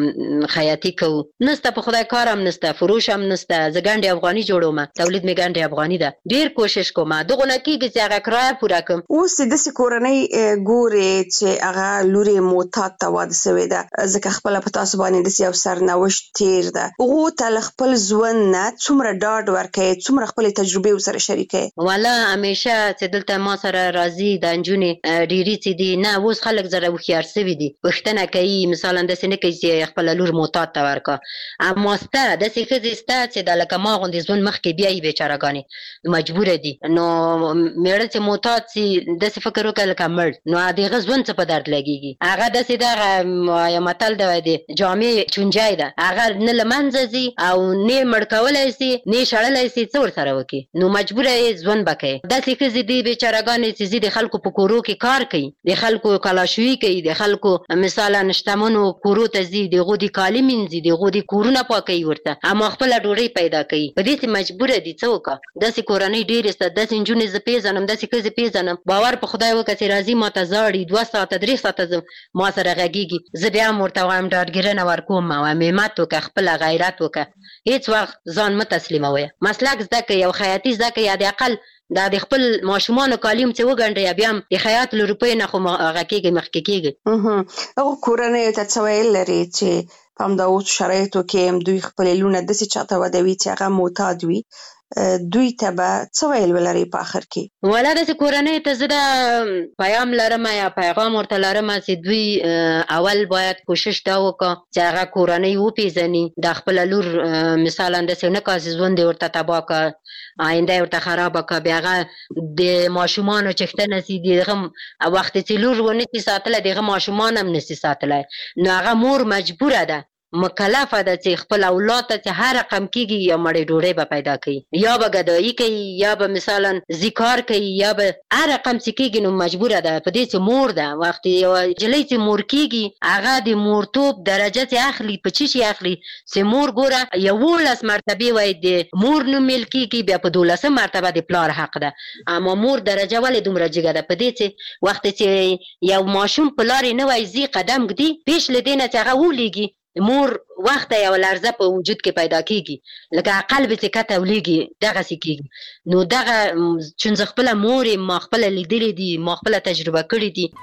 د خیاطي کوو نسته په خدای کار هم نسته فروش هم نسته زه ګنډې افغاني جوړوم تولید مې ګنډې افغاني ده ډېر کوشش کوم دغه نه کېږي چې هغه کرایه پوره کړم اوس چې داسې کورنۍ ګورې چې هغه لورې معتاد ته واده سوې ده ځکه خپله په تاسو باندې داسې یو سرنوشت تېر ده هغو ته له خپل ژوند نه څومره ډاډ ورکوې څومره خپلې تجربې ورسره شریکوې والا همیشه چې دلته ما سره راځي دا نجونې ډېرې چې دي نه اوس خلک زره هوښیار سوي دي پوښتنه کوي مثلا داسې نه کوي چې خپله لور معتاد ته ورکړه اما سته داسې ښځې سته چې دا لکه ما غوندې ژوند مخکې بیایي بېچارهګانې مجبوره دي نو مېړه چې معتاد سي داسې فکر وکړه لکه مړ نو د هغه ژوند څه په درد لګېږي هغه داسې دغه یو متل دی د جامې چونجی ده هغه نه له منځه ځي او نه مړ کولی سي نه شړلی سي څه ورسره وکړي نو مجبوره یې ژوند به کوي داسې ښځې دي بېچارهګانې چې ځي د خلکو په کورو کې کار کوي د خلکو کلاشوي کوي د خلکو مثلا شتمنو کورو ته ځي د هغو د کالي مینځي د هغو د کورونه پاکوي ورته اما خپله ډوډۍ پیدا کوي په دې چې مجبوره دي څه وکړه داسې کورنۍ ډېرې شته داسې نجونې زه پېژنم داسې ښځې پېژنم باور په خدای وکړه چې راځي ما ته زاړي دوه ساعته درې ساعته ما سره غږېږي زه بیا هم ورته وایم ډاډګیرنه ورکوم وایم همت وکړه خپله غیرت وکړه هېڅ وخت ځان مه تسلیموئ مسلک زده کړئ یو خیاطي زده کړئ یا د اقل دا د خپل ماشومانو کالیم چې وګنډئ بیا هم د خیاط له روپیو نه خو هغه کېږي مخکې کېږي هغو کورنیو ته څه ویل لري چې په همدا اوس شرایطو کې هم دوی خپلې لوڼه داسې چاته ودوي چې هغه معتاد وي دوی ته به څه ویل ولري په آخر کې والا داسې کورنۍ ته زه دا پیام لرم یا پیغام ورته لرم چې دوی اول باید کوشش دا وکړه چې هغه کورنۍ وپېژني دا خپله لور مثلا داسې ونه کړه چې ژوند یې ورته تباه کړه آینده یې ورته خرابه کړه بیا هغه د ماشومانو چښتنه سي د هغه وخت چې لور ونه سي ساتلی د هغه ماشومان هم نسي ساتلی نو هغه مور مجبوره ده مکلفه ده چې خپل اولاد ته چې هر رقم کېږي یا مړې ډوډۍ به پیدا کوي یا به ګدایي کوي یا به مثلا ذکار کوي یا به هر رقم چې کېږي نو مجبوره ده په دې چې مور ده وخت یوه نجلۍ چې مور کېږي هغه د مورتوب درجه چې اخلي په څه شي اخلي چې مور ګوره یولس مرتبې وایي د مور نوم میل کېږي بیا په دولسم مرتبه د پلار حق ده اما مور درجه ولې دومره جګه ده په دې چې وخت چې یو ماشوم په لارې نه وایي ځي قدم ږدي پیش له دې نه چې هغه ولیږي مور وخت یو لرزه په وجود کې پیدا کېږي لکه قلب چې کته ولیږي دغسې کېږي نو دغه چون زه خپله مور یم ما خپله لیدلې دي ما خپله تجربه کړې دي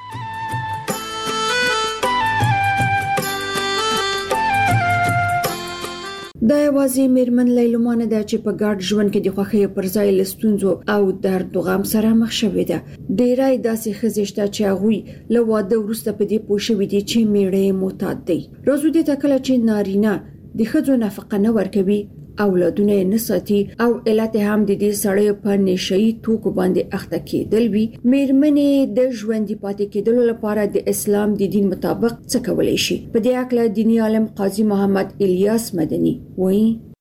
دا یوازې میرمن لیلما نه ده چې په ګډ ژوند کې د خوښۍ پر ځای له ستونزو او درد او غم سره مخ شوې ده ډېری داسې ښځې شته چې هغوی له واده وروسته په دې پوه شوي دي چې میړه یې معتاد دی راځو دې ته کله چې نارینه د ښځو نفقه نه ورکوي اولادونه یې نه ساتي او علت هم د دې سړیو په نشهیي توکو باندې اخته کېدل وي میرمنې د ژوندي پاتې کېدلو لپاره د اسلام د دین مطابق څه کولی شي په دې اړه دیني عالم قاضي محمد الیاس مدني وایي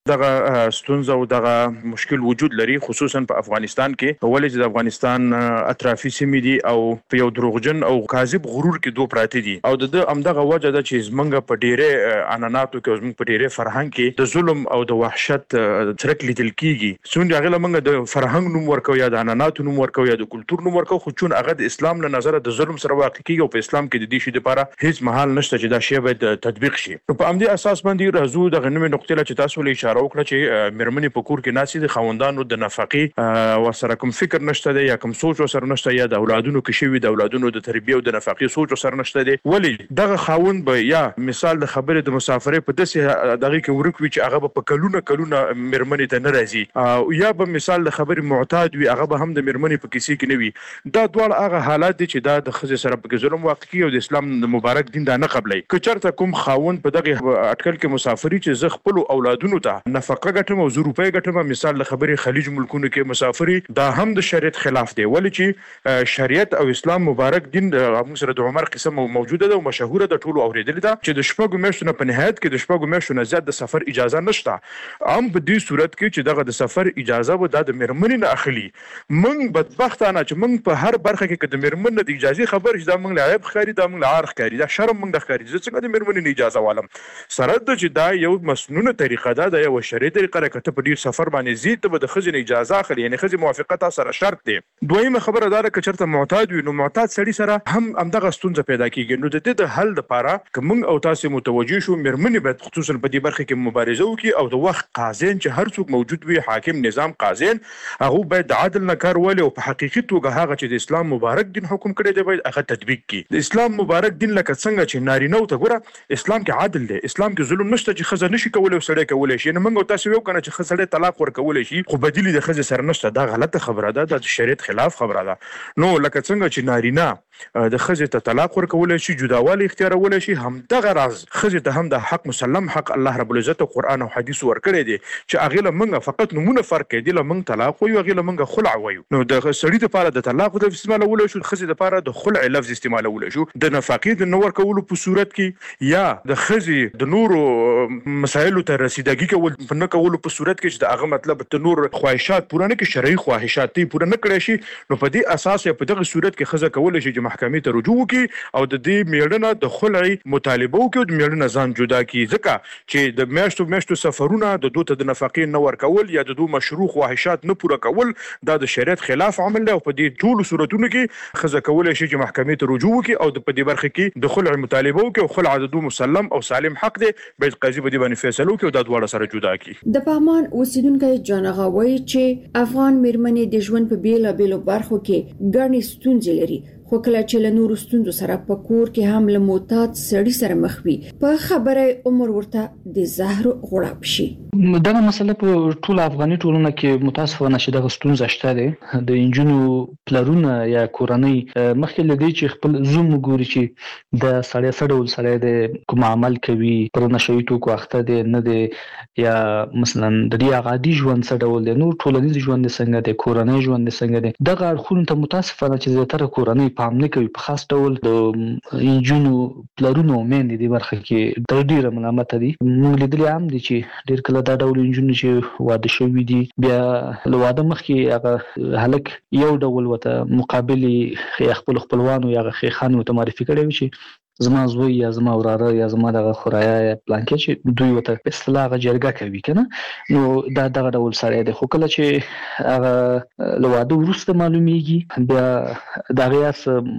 دغه ستونزه او دغه مشکل وجود لري، خصوصا په افغانستان کې، ولې چې د افغانستان اطرافي سیمې دي او په یو دروغجن او کاذب غرور کې دوه پراته دي او د همدغه وجه ده چې زمونږ په ډیره عنعناتو کې زمونږ په ډیره فرهنګ کې د ظلم او د وحشت څرک لیدل کیږي. څون هغه لمنګ د فرهنګ نوم ورکو یا د عنعناتو نوم ورکو یا د کلچر نوم ورکو، خو چون هغه د اسلام له نظر د ظلم سره واقع کیږي او په اسلام کې د دې شی لپاره هیڅ محل نشته چې دا شی باید تطبیق شي. په همدې اساس باندې راځو د غنمې نقطې له چې تاسو له اشاره وکړه چې مرمنې په کور کې ناسي د خوندانو د نفقې ورسره کوم فکر نشته دی یا کوم سوچ ورسره نشته یا د اولادونو کې شوی د اولادونو د تربیه او د نفقې سوچ ورسره نشته دی. ولی دغه خاوند به یا مثال د خبرې د مسافرې په داسې دغه کې ورکوي چې هغه په کلونه کلونه مرمنې ته نه راځي او یا به مثال د خبرې معتاد وي، هغه به هم د مرمنې په کیسې کې نه وي. دا ډول هغه حالات دي چې دا د ښځې سره په ظلم واقع کیږي او د اسلام د مبارک دین دا نه قبلای. که چېرته کوم خاوند په دغه اټکل کې مسافري چې زه خپل اولادونو ته نفقه ګټم او زه روپۍ ګټم، مثال د خبرې خلیج ملکونو کې مسافري، دا هم د شریعت خلاف دی. ولې چې شریعت او اسلام مبارک دین موږ سره د عمر قصه موجوده ده او مشهوره ده، ټولو اورېدلې ده چې د شپږو میاشتو نه په نهایت کې د شپږو میاشتو نه زیات د سفر اجازه نشته. هم په دې صورت کې چې دغه د سفر اجازه و دا د مرمنې نه اخلي. موږ بدبختانه چې موږ په هر برخه کې د مرمن نه د اجازه خبر چې دا موږ له عیب ښکاري، دا موږ له عار ښکاري، دا شرم موږ د ښکاري. زه څنګه د مرمنې نه اجازه والم؟ سره د چې دا یو مسنونه طریقه ده، دا یو شرعي طریقه ده. کته په دې سفر باندې زی ته د خځې نه اجازه اخلي، یعنی خځې موافقت سره شرط دی. دویمه خبره دا ده چې چېرته معتاد وي، نو معتاد سړي سره هم همدغه ستونزه پیدا کیږي. نو د دې د حل لپاره که موږ او تاسو متوجه شو، مرمنې باید خصوصا په دې برخه کې مبارزه وکړي او د وخت قاضین چې هر څوک موجود وي، حاکم نظام قاضین، هغه باید د عدل نه کار والی او په حقیقي توګه هغه چې د اسلام مبارک دین حکم کړی دی باید هغه تطبیق کړي. د اسلام مبارک دین لکه څنګه چې نارینه ته ګوره، اسلام کې عدل دی، اسلام کې ظلم نشته چې ښځه نشي کولی او سړی کولی شي. نو موږ او تاسو یو کنه چې ښځه سړی طلاق ورکولی شي خو بدیل د ښځې سره نشته، دا غلطه خبره ده، دا د شریعت خلاف خبره ده. نو لکه څنګه چې نارینه د ښځې ته طلاق ورکولی شي، جداوالی اختیارولی شي، همدغه راز ښځې ته هم د حق مسلم حق الله رب العزت قرآن او حدیث ورکړی دی چې هغې له موږ فقط نومونه فرق کوي. دې له موږ طلاق وایو، هغې له موږ خلع وایو. نو د سړي دپاره د طلاق لفظ استعمالولی شو، د ښځې دپاره د خلع لفظ استعمالولی شو. د نفقې د نه ورکولو په صورت کې یا د ښځې د نورو مسایلو ته رسیدګي کول په نه کولو په صورت کې چې د هغه مطلب د نور خواهشات پوره نه کړي، شرعي خواهشات یې پوره نه کړی شي، نو په دې اساس یا په دغه صورت کې ښځه کولی شي چې محکمې ته رجوع وکړي او د دې میړنه د خلع مطالبه وکړي او د میړنه ځان جدا کړي. ځکه چې د میاشتو میاشتو سفرونه د دوی ته د نفقې نه ورکول یا د دوی مشروع خواهشات نه پوره کول دا د شریعت خلاف عمل دی او په دې ټولو صورتونو کې ښځه کولی شي چې محکمې ته رجوع وکړي او په دې برخه کې د خلع مطالبه وکړي او خلع د دوی مسلم او سالم حق دی، باید قاضي په دې باندې فیصله وکړي او دا دواړه سره جدا کړي. د پغمان اوسیدونکو جان اغا وایي چې افغان میرمنې د ژوند په بیلابېلو برخو کې ګڼې ستونزې لري، خو کله چې له نورو ستونزو سره په کور کې هم له معتاد سړي سره مخ وي، په خبره عمر ورته د زهر غړپ شي. دغه مسله په ټول افغاني ټولنه کې متاسفانه چې دغه ستونزه شته ده. د انجونو پلرونه یا کورنۍ مخکې له دې چې خپل زوم وګوري چې د سړی څه ډول سړی دی، کوم عمل کوي، پر نشوي توکو اخته دی نه دی، یا مثلا د دې عادي ژوند څه ډول دی، نور ټولنیز ژوند څنګه دی، کورنۍ ژوند څنګه دی. دغه اړخونو ته متاسفانه چې زیاتره کورنۍ پام نه کوي. په خاص ډول د انجونو پلرونو میندې د برخه کې د ډیره ملامت دي. موږ لیدلي هم دي چې ډیر کله دا ډول انجونو چې واده شوي دي، بیا له واده مخکې هغه هلک یو ډول ورته مقابل خپل خپلوانو یا خیخانو ته معرفي کړی وي چې زما زوی یا زما وراره یا زما دغه خورایا یا پلانکې چې دوی ورته په اصطلاح هغه جرګه کوي کنه، نو دا دغه ډول سړی دی. خو کله چې هغه له واده وروسته معلومیږي بیا د هغې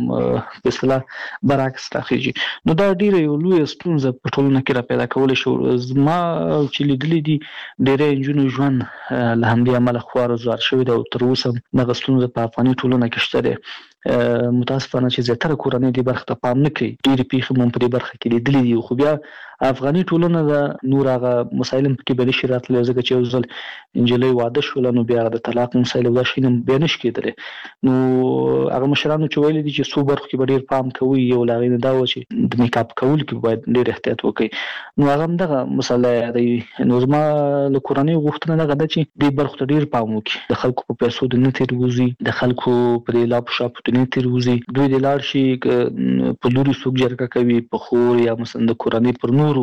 اس په اصطلاح برعکس راخیږي، نو دا ډیره یو لویه ستونزه په ټولنه کې را پیدا کولی شو. زما چې لیدلي دي ډیری نجونو ژوند له همدې امله خوار و زوار شوی دی او تر اوسه دغه ستونزه په افغاني ټولنه کې شته دی. متاسفانه چې زیاتره کورنۍ دې برخه ته پام نه کوي. ډېرې پیښې مو په دې برخه کې لیدلې دي، خو بیا افغاني ټولنه د نور هغه مسایل هم پکې به نشي راتلی، ځکه چې یو ځل نجلۍ واده شوله نو بیا د طلاق مسایل او دا شیان هم بیا نشي کېدلی. نو هغه مشرانو چې ویلي دي چې څو برخو کې به ډېر پام کوي، یو له هغې نه دا وه چې د میک اپ کولو کې باید ډېر احتیاط وکړي. نو هغه هم دغه مسله یادوي. نو زما له کورنۍ غوښتنه دغه ده چې دې برخو ته ډېر پام وکړي، د خلکو په پیسو د نه تېر وځي، د خلکو په دې لاپو شاپو د نه تېر وځي، دوی دې لاړ شي په لوري څوک جرګه کوي په خور یا مثلا د کورنۍ پر نورو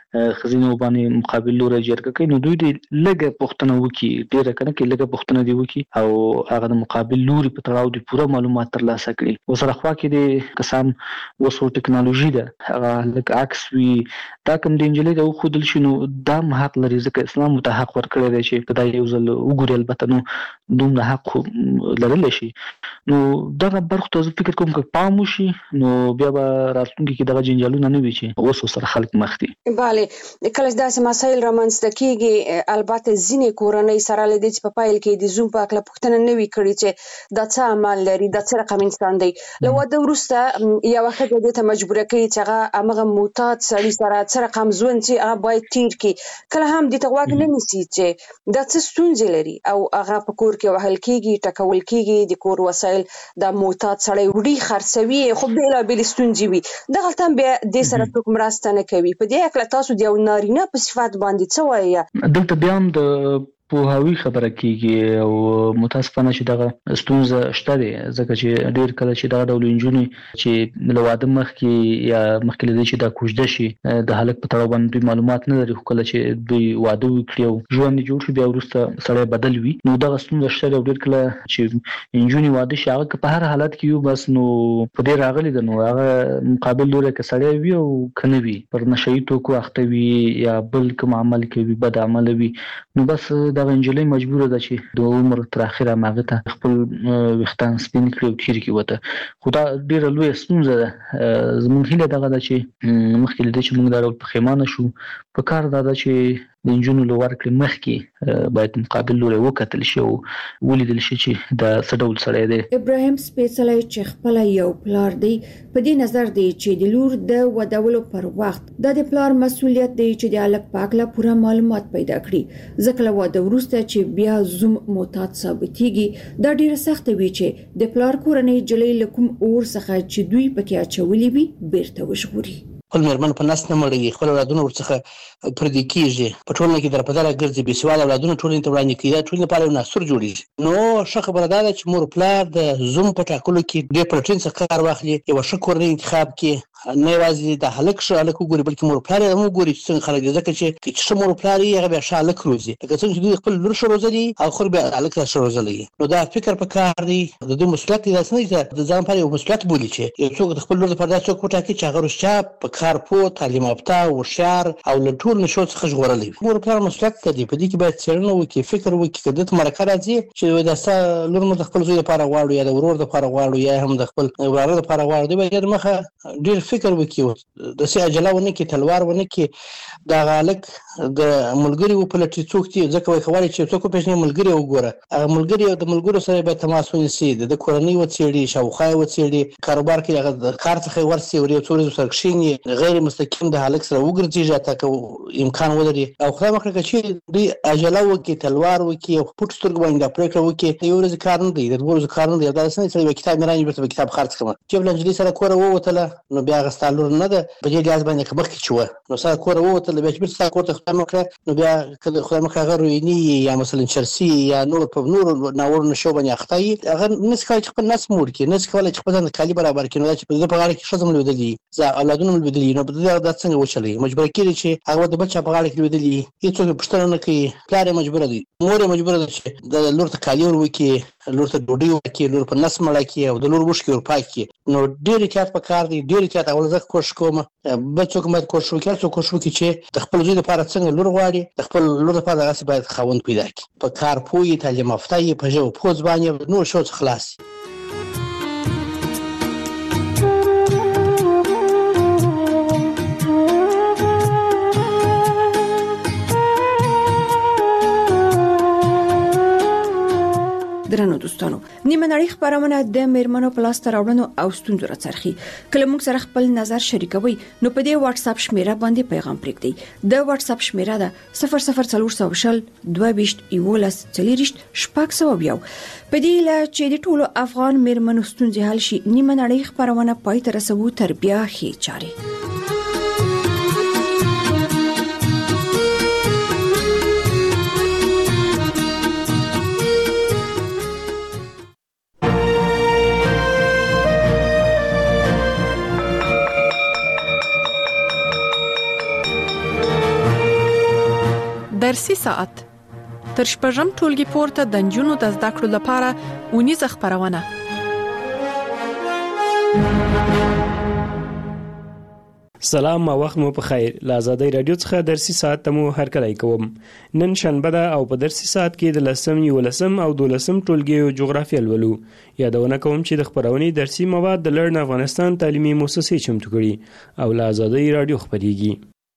خزینه باندې مقابل لوري جرګه کوي نو دوی دې لګه پښتنه وکي ډیره کنه کې لګه پښتنه دی وکي او هغه د مقابل لوري په تړاو د پوره معلومات ترلاسه کړي او سره خوا کې د کسان وسو ټکنالوژي ده هغه لکه عکس وی دا کوم د انجلۍ د خودل شنو دا حق لري ځکه اسلام ته حق ورکړی دی چې دا یو ځل وګوري البته نو دومره حق لرل شي نو دا برخه ته فکر کوم چې پام وشي نو بیا به راتلونکي کې دغه جنجالونه نه وي چې اوس سره خلک مخ دي. bale کله داسې مسایل رامنځته کیږي البته ځینې کورنۍ سره لدی چې په پایل کې د زوم په اړه پوښتنه نه وی کړی چې دا څه عمل لري دا څه رقم انسان دی لو د ورسته یو وخت د ته مجبور کوي چې هغه امغه موتات سړي سره څه رقم ځون چې هغه باید تیر کی کله هم د تغواګ نه نسی چې دا څه ستونزې لري او هغه په کور کې وهل کیږي ټکول کیږي د کور وسایل د موتات سړی وړي خرڅوي خو بلا بل ستونزې وي دغه تم به د سره څوک مرسته نه کوي په دې اکل تاسو د نارینه په صفات باندې څه وایي دلته بیا هم د په هاوی خبره کیږي او متاسفانه چې دغه ستونزه شته دي ځکه چې ډیر کله چې دا ډول انجونی چې لواده مخ کې یا مخکې لدی چې دا کوژده شي د هلک په تړاو باندې معلومات نه لري کله چې دوی واده وکړي او ژوند جوړ شي بیا ورسته سړی بدل وي نو دغه ستونزه شته ډیر کله چې انجونی واده شي هغه په هر حالت کې یو بس نو په دې راغلي د نو هغه مقابل لوري کې سړی وي او کنه وي پر نشئی توکو اخته وي یا بل کوم عمل کوي بد عمل وي نو بس دا انجلۍ مجبوره ده چې د عمر تر اخره ماغه ته خپل وختان سپین کړو تیر کی وته خدا ډیر لوی ستونزه ده زموږ هیله دغه ده چې مخکې د چې موږ دا ډول پخېمانه شو په کار دا ده چې د انجونو لور کړ مخ کې باید مقابل لوري وکتل شي او ولیدل شي چې دا سډول سړی دی. ابراهیم سپیڅلای چې خپل یو پلار دی په دې نظر دی چې د لور د ودولو پر وخت د پلار مسولیت دی چې د الګ پاکله پوره معلومات پیدا کړي ځکه واده ورسته چې بیا زوم موتات ثابتيږي دا ډیره سخت وي چې د پلار کورنۍ جلې لکم اور څخه چې دوی پکې اچولې وي بیرته وشغوري. خپل مرمن په نس نه مړی خپل اولادونه ورڅخه پردي کیږي په ټولنه کې درپدره ګرځي بي سواله اولادونه ټولنه ته وړاندې کیږي ټولنه لپاره یو ناسور جوړیږي نو ښه خبره ده چې مور پلار د زوم په ټاکلو کې ډېر پلټین څخه کار واخلي یو ښه کورنۍ انتخاب کې نه یوازې د هلک ښه هلک وګوري بلکې مور پلار یې هم وګوري چې څنګه خلک دي ځکه چې ښه مور پلار یې هغه بیا ښه هلک روزي لکه څنګه چې دوی خپل لور ښه روزلي او خور بیا هلک ښه روزلي نو دا فکر په کار دی د دوی مسؤلیت دی داسې نه چې د ځان لپاره یو مسؤلیت بولي چې یو څوک د خپل لور لپاره څوک وټاکي چې هغه رښتیا په کار پوه تعلیم یافته هوښیار او له ټول نشو څخه ژغورلی وي مور پلار مسؤلیت لري په دې کې باید څېړنه وکړي فکر وکړي که دلته مرکه راځي چې دا ستا لور موږ د خپل زوی لپاره غواړو یا د ورور لپاره غواړو یا هم د خپل وراره لپاره غواړو دوی باید مخه ډېر فکر وکړي داسې عجله ونه کړي تلوار ونه کړي دغه هلک د ملګري وپلټي څوک دي ځکه وایي که غواړي چې څوک وپېژني ملګري وګوره هغه ملګري او د ملګرو سره باید تماس ونیسي د ده کورنۍ وڅېړي شاوخوا یې وڅېړي کاروبار کې هغه د کار څخه یې ورسي ور یو څو ورځې سره کښېني غیر مستقیم د هلک سره وګرځېږي حتی که امکان ولري او خدای مه کړه که چیرې دوی عجله وکړي تلوار وکړي او په پټو سترګو باندې دا پرېکړه وکړي یو ورځې کار نه دی د دوه ورځو کار نه دی او داسې نه چې یو کتاب مې رانیو بېرته به کتاب خرڅ کړمه چې بله نجلۍ سره کوره ووتله نو بیا هغه ستا لور نه ده په دې لحاظ باندې که مخکې چې وه نو سره کوره ووتله بیا چې بېرته ستا کور ته خدای مه کړه نو بیا که خدای مه کړه هغه رویني یا مثلا چرسي یا نور په نورو ناوړو نشو باندې اخته وي هغه نسي کولی چې خپل نس موړ کړي نسي کولی چې خپل ځان د کالي برابر کړي نو دا چې په ده په غاړه کې ښځه هم لوېدلي زه اولادونه هم لوېدلي نو په ده دا څنګه وچلوي مجبوره کېږي چې هغه د بل چا په غاړه کې لوېدلي هېڅوک یې پوښتنه نه کوي پلار یې مجبوره دی مور یې مجبوره ده چې د لور ته کالي ور وکړي لور ته ډوډۍ ورکړي لور په نس مړه کړي او د لور اوښکې ور پاک کړي نو ډېر احتیاط په کار دی ډېر احتیاط اول زه کوښښ کوم بل څوک باید کوښښ وکړي هر څوک کوښښ وکړي چې د خپل زوی لپاره څنګه لور غواړي د خپل لور لپاره دغسې باید خاوند پیدا کړي په کار پوه یې تعلیم یافته یې په ژبه پوه ځوان یې نور شو څخه خلاص درنو دوستانو نیمه نړۍ خبرونه د میرمنو په لاس راوړنو او ستونزو راڅرخي کله موږ سره خپل نظر شریکوي نو په دې واتس اپ شمیره باندې پیغام پرېږدئ د واتس اپ شمیره ده صفر صفر څلور شل دوه ویشت یولس څلېرویشت شپږ سوه یو په دې له چې د ټولو افغان میرمنو ستونزې حل شي نیمه نړۍ خبرونه پای ته رسوو تر بیا ښې چارې درسي ساعت تر شپږم ټولګي پورته د نجونو د زده کړو لپاره اونیزه خپرونه. سلام او وخت مو په خیر. له آزادۍ رادیو څخه درسي ساعت ته مو هرکلی کوم. نن شنبه ده او په درسي ساعت کې د لسم یولسم او دولسم ټولګیو جغرافیه لولو. یادونه کوم چې د خپرونې درسي مواد د لرن افغانستان تعلیمي مؤسسې چمتو کړي او له آزادۍ رادیو خپرېږي.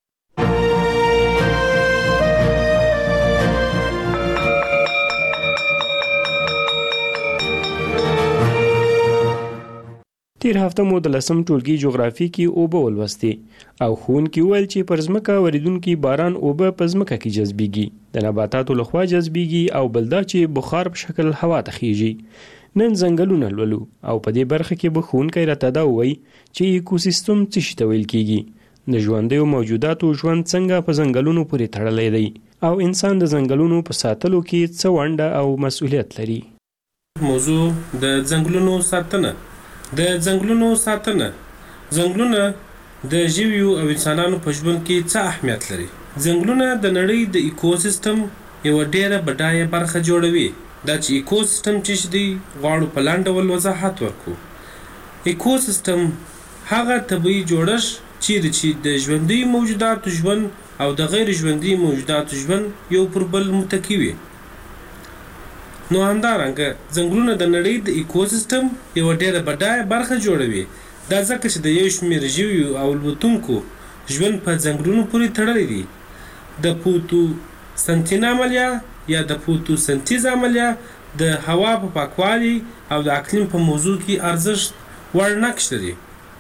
تیر هفته مو د لسم ټولګي جغرافي کې اوبه ولوستې او ښوونکي وویل چې پر ځمکه ورېدونکي باران اوبه په ځمکه کې جذبېږي، د نباتاتو لخوا جذبېږي او بل دا چې بخار په شکل هوا ته خیږي. نن ځنګلونه لولو او په دې برخه کې به ښوونکی راته دا ووایي چې ایکوسیستم څه شي ته ویل کېږي، د ژوندیو موجوداتو ژوند څنګه په ځنګلونو پورې تړلی دی او انسان د ځنګلونو په ساتلو کې څه ونډه او مسؤلیت لري. موضوع د ځنګلونو ساتنه. د ځنګلونو ساتنه ځنګلونه د ژویو او انسانانو په ژوند کې څه اهمیت لري؟ ځنګلونه د نړۍ د ایکوسیستم یو ډېره بډایه برخه جوړوي. دا چې ایکوسیستم چې دی غواړو په لاندې ډول وضاحت ورکړو. ایکوسیستم هغه طبیعي جوړښت چیرې چې د ژوندي موجوداتو ژوند او د غیر ژوندي موجوداتو ژوند یو پر بل متکی وي. نو همدارنګه ځنګلونه د نړۍ د ایکوسیستم یوه ډېره بډایه برخه جوړوي. دا ځکه چې د یو شمېر ژویو او الوتونکو ژوند په ځنګلونو پورې تړلی دی. د فوتوسنتین عملیه یا د فوتوسنتیز عملیه د هوا په پاکوالي او د اقلیم په موضوع کې ارزښت وړ نقش لري.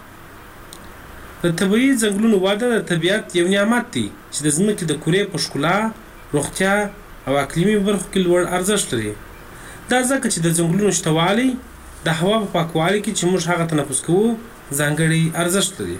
د طبیعي ځنګلونو وده د طبیعت یو نعمت دی چې د ځمکې د کرې په ښکلا، روغتیا او اقلیمي برخو کې لوړ ارزښت لري. دا ځکه چې د ځنګلونو شتوالی د هوا په پاکوالي کې چې موږ هغه تنفس کوو ځانګړی ارزښت لري.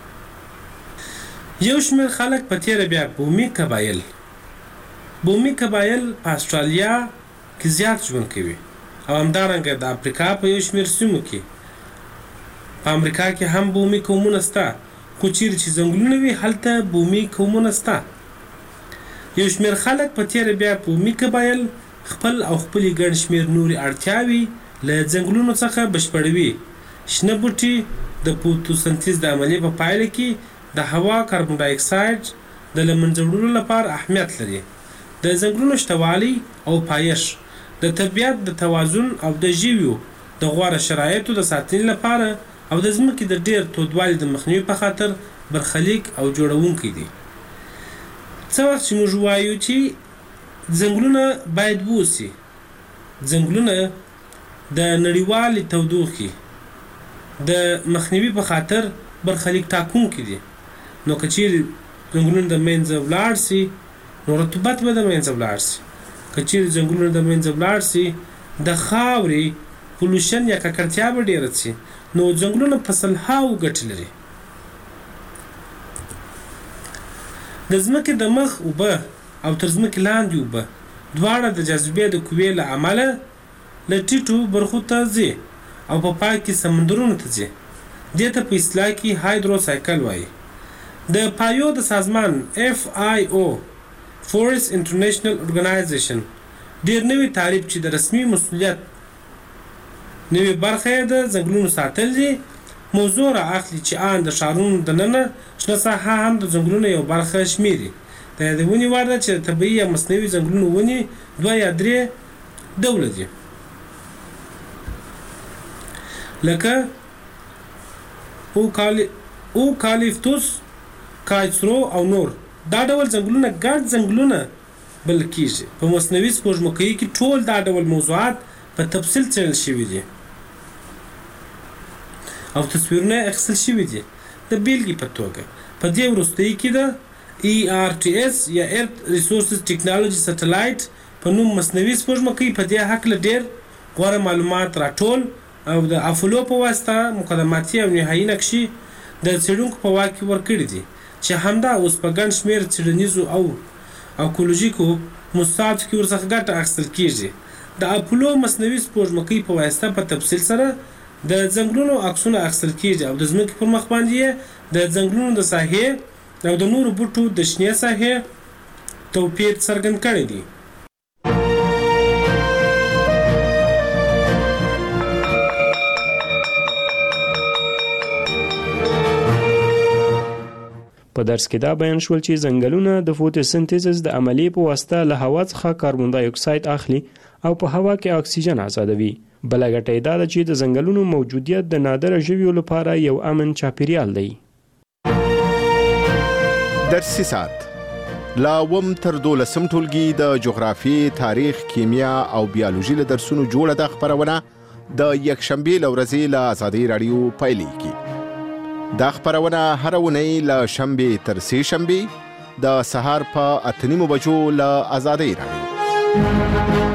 یو شمېر خلک په تیره بیا بومي قبایل بومي قبایل په استرالیا کې زیات ژوند کوي او همدارنګه د افریقا په یو شمېر سیمو کې. په امریکا کې هم بومي قومونه شته، خو چیرې چې ځنګلونه وي هلته بومي قومونه شته. یو شمېر خلک په تیره بیا بومي قبایل خپل او خپلې ګڼ شمېر نورې اړتیاوې له ځنګلونو څخه بشپړوي. شنه بوټي د فوتوسنتیز د عملیې په پایله کې د هوا کاربن ډای اکساید د له منځه وړلو لپاره اهمیت لري. د ځنګلونو شتوالی او پایښت د طبیعت د توازن او د ژویو د غوره شرایطو د ساتنې لپاره او د ځمکې د ډېر تودوالي د مخنیوي په خاطر برخلیک او جوړونکی دی. څه وخت چې موږ وایو چې ځنګلونه باید ووسي، ځنګلونه د نړیوالې تودوخې د مخنیوي په خاطر برخلیک ټاکونکي دي. نو که چیرې ځنګلونه د منځه ولاړ سي نو رطوبت به د منځه ولاړ سي. که چیرې ځنګلونه د منځه ولاړ سي د خاورې پولوشن یا ککړتیا به ډېره سي. نو ځنګلونه په سلهاوو ګټې لري. د ځمکې د مخ اوبه او تر ځمکې لاندې اوبه دواړه د جاذبې د قوې له امله له ټیټو برخو ته ځي او په پای کې سمندرونو ته ځي. دې ته په اصطلاح کې هایدرو سایکل وایي. د پایو د سازمان اف آی او فورست انټرنیشنل اورګنایزیشن ډېر نوی تعریف چې د رسمي مسؤلیت نوی برخه یې د ځنګلونو ساتل دي موضوع را اخلي چې آن د ښارونو دننه شنه ساحه هم د ځنګلونو یو برخه شمیري. د یادونې وړ ده چې د طبیعي یا مصنوعي ځنګلونو ونې دوه یا درې ډوله دي، لکه اوکالیپتوس، کایسرو او نور. دا ډول ځنګلونه ګډ ځنګلونه بلل کېږي. په مصنوعي سپوږمکۍ کې ټول دا ډول موضوعات په تفصیل څېړل شوي دي او تصویرونه اخیستل شوي دي. د بیلګې په توګه په دې وروستیو کې د ای آر ټي اس یا ارت ریسورسز ټیکنالوژي سټلایټ په نوم مصنوعي سپوږمکۍ په دې هکله ډېر غوره معلومات راټول او د افولو په واسطه مقدماتي او نهایي نقشې د څېړونکو په واک کې ورکړي دي چې همدا اوس په ګڼ شمېر څېړنیزو او اکولوژیکو موضوعاتو کې ورڅخه ګټه اخیستل کېږي. د اپولو مصنوعي سپوږمکۍ په واسطه په تفصیل سره د ځنګلونو عکسونه اخیستل کېږي او د ځمکې پر مخ باندې د ځنګلونو د ساحې او د نورو بوټو د شنې ساحې توپیر څرګند کړی دی. په درس کې دا بیان شول چې ځنګلونه د فوتوسنتیز د عملیې په واسطه له هوا څخه کاربن دای اکساید اخلي او په هوا کې اکسیجن آزادوي. بله ګټه دا ده چې د ځنګلونو موجودیت د نادره ژویو لپاره یو امن چاپیریال دی. درسي ساعت لا وم تر دولسم ټولګي د جغرافي، تاریخ، کیمیا او بیولوژي له درسونو جوړه د خبرونه د یکشنبې له ورځې له آزادۍ راډیو پیلېږي. دا خبرونه هر اونۍ له شنبې تر سې شنبې د سهار په اته نیمو بجو له آزادۍ راډیو.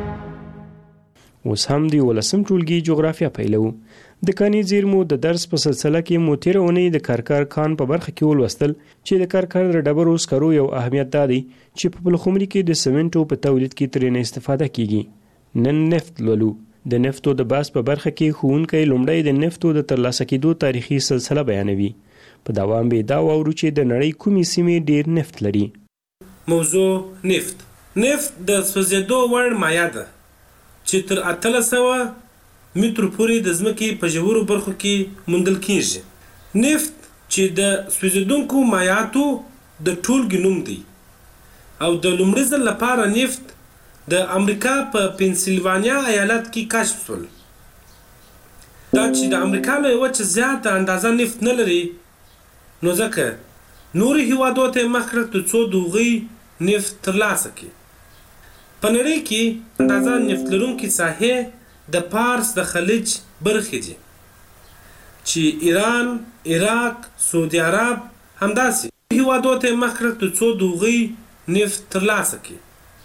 اوس هم د ولسم ټولګي جغرافیا پیلو. د کاني زیرمو د درس په سلسله کې مو تېره اونۍ د کارکار کان په برخه کې ولوستل چې د کارکار د ډبرو سکرو یو اهمیت دا دی چې په پلخمري کې د سمنټو په تولید کې ترې استفاده کیږي. نن نفت لولو. د نفتو د باس په برخه کې ښوونکی لومړی د نفتو د ترلاسه کېدو تاریخي سلسله بیانوي. په دوام به دا واورو چې د نړۍ کومې سیمې ډیر نفت لري. موضوع نفت. نفت د سوځېدو وړ مایع ده چې تر اتلس سوه مترو پورې د ځمکې په ژورو برخو کې موندل کیږي. نفت چې د سوځېدونکو مایعاتو د ټولګې نوم دی او د لومړي ځل لپاره نفت د امریکا په پنسلوانیا ایالت کې کشف شول. دا چې د امریکا له وچه زیاته اندازه نفت نه لري نو ځکه نورو هیوادو ته مخ کړه ترڅو د هغوی نفت ترلاسه کړي. په نړۍ کې اندازه نفت لرونکي ساحې د پارس د خلیج برخې دي چې ایران، عراق، سعودي عرب همداسې هیوادو ته مخ کړه ترڅو د هغوی نفت ترلاسه کړي.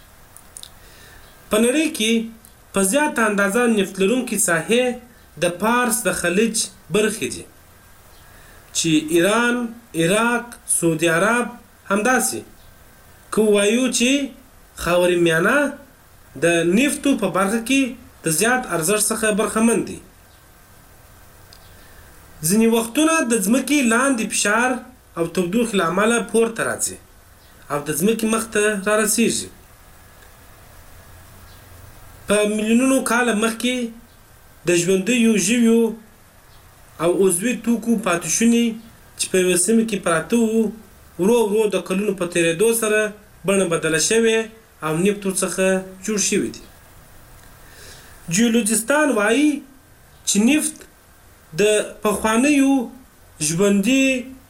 په نړۍ کې په زیاته اندازه نفت لرونکي ساحې د پارس د خلیج برخې دي چې ایران، عراق، سعودي عرب همداسې که ووایو چې خاورې میانه د نفتو په برخه کې د زیات ارزښت څخه برخمن دي. ځینې وختونه د ځمکې لاندې فشار او تودوخې له امله پورته راځي او د ځمکې مخ ته رارسیږي. په میلیونونو کاله مخکې د ژوندیو ژویو او عضوي توکو پاتې شونې چې په یوه سیمه کې پراته وو ورو ورو د کلونو په تېرېدو سره بڼه بدله شوې او نفت ورڅخه جوړ شوي دي. جیولوجستان وایي چې نفت د پخوانیو ژوندي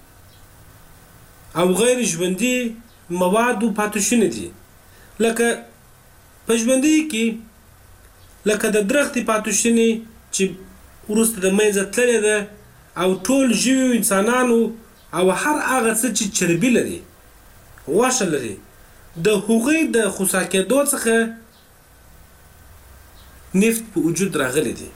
او غیر ژوندي موادو پاتې شونې دي. لکه په ژوندي کې لکه د درختې پاتې شونې چې وروسته د منځه تللې ده او ټول ژویو انسانانو او هر هغه څه چې چربي لري، غوښه لري، د هغوی د خوسا کېدو څخه نفت په وجود راغلی دی.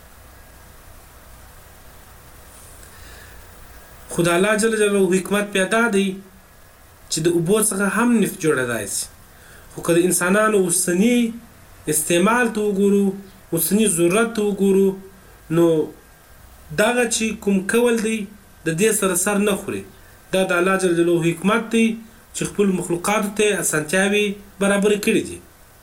خو د الله جل جلاله حکمت پیدا دی چې د اوبو څخه هم نفت جوړېدای شي. خو که د انسانانو اوسني استعمال ته وګورو، اوسني ضرورت ته وګورو، نو دغه چې کوم کول دی د دې سره سر نه خوري. دا د الله جل جلاله حکمت دی چې خپل مخلوقاتو ته اسانتیاوې برابر کړي دي.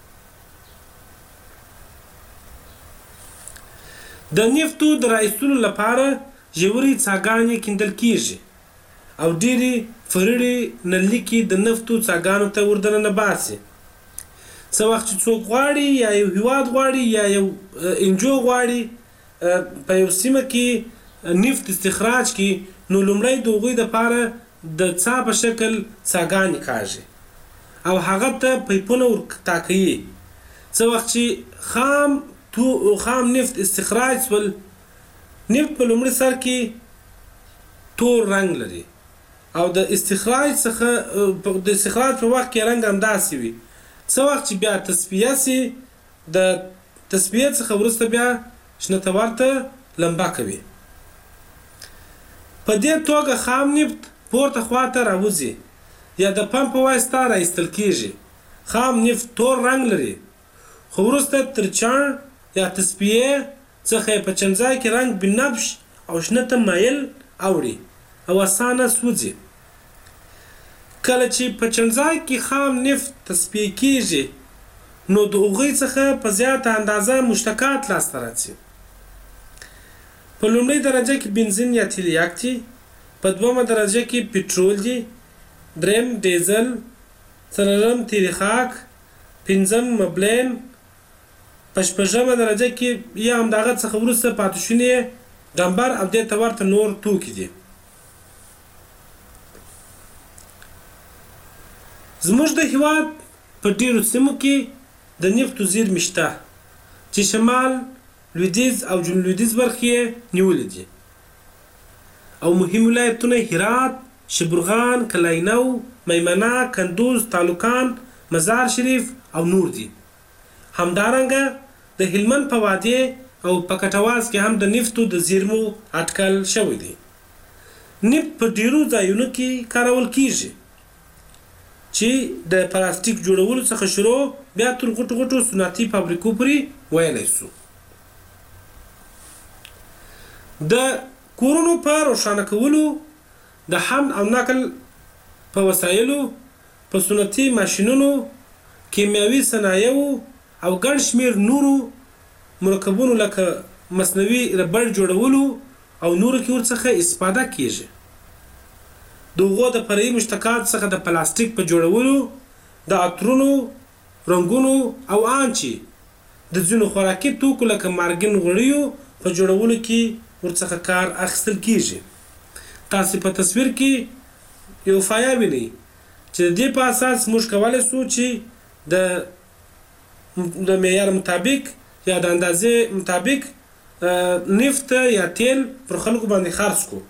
د نفتو د رایستلو لپاره ژورې څاګانې کیندل کیږي او ډېرې فرړې نلکې د نفتو څاګانو ته وردننه باسي. څه وخت چې څوک غواړي یا یو هیواد غواړي یا یو انجو غواړي په یو سیمه کې نفت استخراج کړي، نو لومړی د هغوی دپاره د څا په شکل څاګانې کاږي او هغه ته پیپونه ورټاکوي. څه وخت چې خام تو خام نفت استخراج سول، نفت په لومړي سر کې تور رنګ لري او د استخراج څخه د استخراج په وخت کې رنګ همداسې وي. څه وخت چې بیا تصفیه سي، د تصفیه څخه وروسته بیا شنه ورته لمبا کوي. په دې توګه خام نفت پورته خواته راوځي یا د پمپ په واسطه راایستل کیږي. خام نفت تور رنګ لري خو وروسته تر چاڼ یا تصفیه څخه په چمځای کې رنګ بنفش او شنه ته مایل اوړي او اسانه سوځي. کله چې په چنځای کې خام نفت تصفیه کیږي نو د هغوی څخه په زیاته اندازه مشتقات لاسته راځي. په لومړۍ درجه کې بنزین یا تیلیاک دي، په دومه درجه کې پټرول دي، دریم ډیزل، څلورم تیل خاک، پنځم مبلین، په شپږمه درجه کې یا همدغه څخه وروسته پاتې شونې ډمبر او دې ته ورته نور توکي دي. زموږ د هیواد په ډیرو سیمو کې د نفتو زیرمې شته چې شمال، لویدیځ او جنوب لویدیځ برخې یې نیولې دي او مهم ولایتونه هرات، شبرغان، کلاینو، میمنه، کندوز، تالوکان، مزار شریف او نور دي. همدارنګه د هلمند په وادي او په کټواز کې هم د نفتو د زیرمو اټکل شوی دی. نفت په ډیرو ځایونو کې کارول کیږي چې د پلاستیک جوړولو څخه شروع بیا تر غټو غټو صنعتي فابریکو پورې ویلی سو. د کورونو په روښانه کولو، د حمل او نقل په وسایلو، په صنعتي ماشینونو، کیمیاوي صنایعو او ګڼ شمېر نورو مرکبونو لکه مصنوعي ربړ جوړولو او نورو کې ورڅخه استفاده کیږي. د هغو د فرعي مشتقات څخه د پلاستیک په جوړولو، د عطرونو، رنګونو او ان چې د ځینو خوراکي توکو لکه مارګین غوړیو په جوړولو کې ورڅخه کار اخیستل کیږي. تاسو په تصویر کې یو فایه وینئ چې د دې په اساس موږ کولی سو چې د د معیار مطابق یا د اندازې مطابق نفت یا تیل پر خلکو باندې خرڅ کو.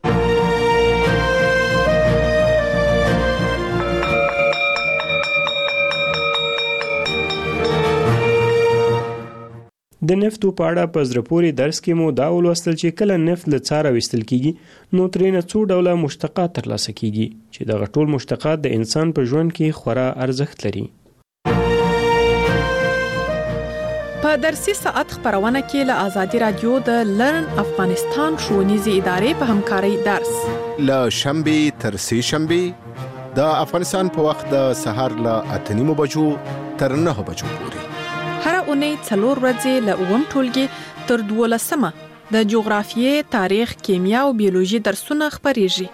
د نفتو په اړه په زړه پورې درس کې مو دا ولوستل چې کله نفت له څاره ویستل کیږي نو ترې نه څو ډوله مشتقات ترلاسه کیږي چې دغه ټول مشتقات د انسان په ژوند کې خورا ارزښت لري. په درسي ساعت خبرونه کې له آزادي رادیو د لرن افغانستان ښوونیزې ادارې په همکارۍ درس له شنبې تر سې شنبې د افغانستان په وخت د سهار له اته نیمو بجو تر نهه بجو پورې. هر اونۍ څلور ورځې له اووم ټولګي تر دولسمه د جغرافیې، تاریخ، کیمیا او بیولوژي درسونه خپریږي.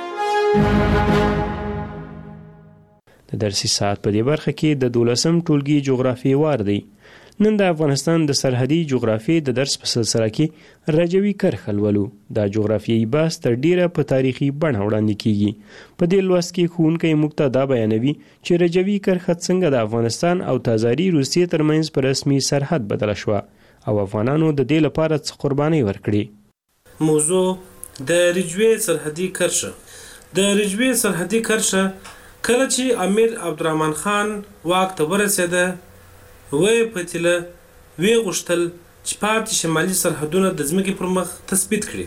د درسي ساعت په دې برخه کې د دولسم ټولګي جغرافیې وار دی. نن د افغانستان د سرحدي جغرافیې د درس په سلسله کې رجوي کرښه لولو. دا جغرافیایي بحث تر ډیره په تاریخي بڼه وړاندې کیږي. په دې لوست کې ښوونکی موږ ته دا بیانوي چې رجوي کرښه څنګه د افغانستان او تازاري روسیې ترمنځ په رسمي سرحد بدله شوه او افغانانو د دې لپاره څه قربانۍ ورکړي. موضوع د رجوي سرحدي کرښه. د رجوي سرحدي کرښه کله چې امیر عبدالرحمن خان واک ته ورسېده وی پتیله وی غوښتل چې پاتې شمالي سرحدونه د ځمکې پر مخ تثبیت کړي.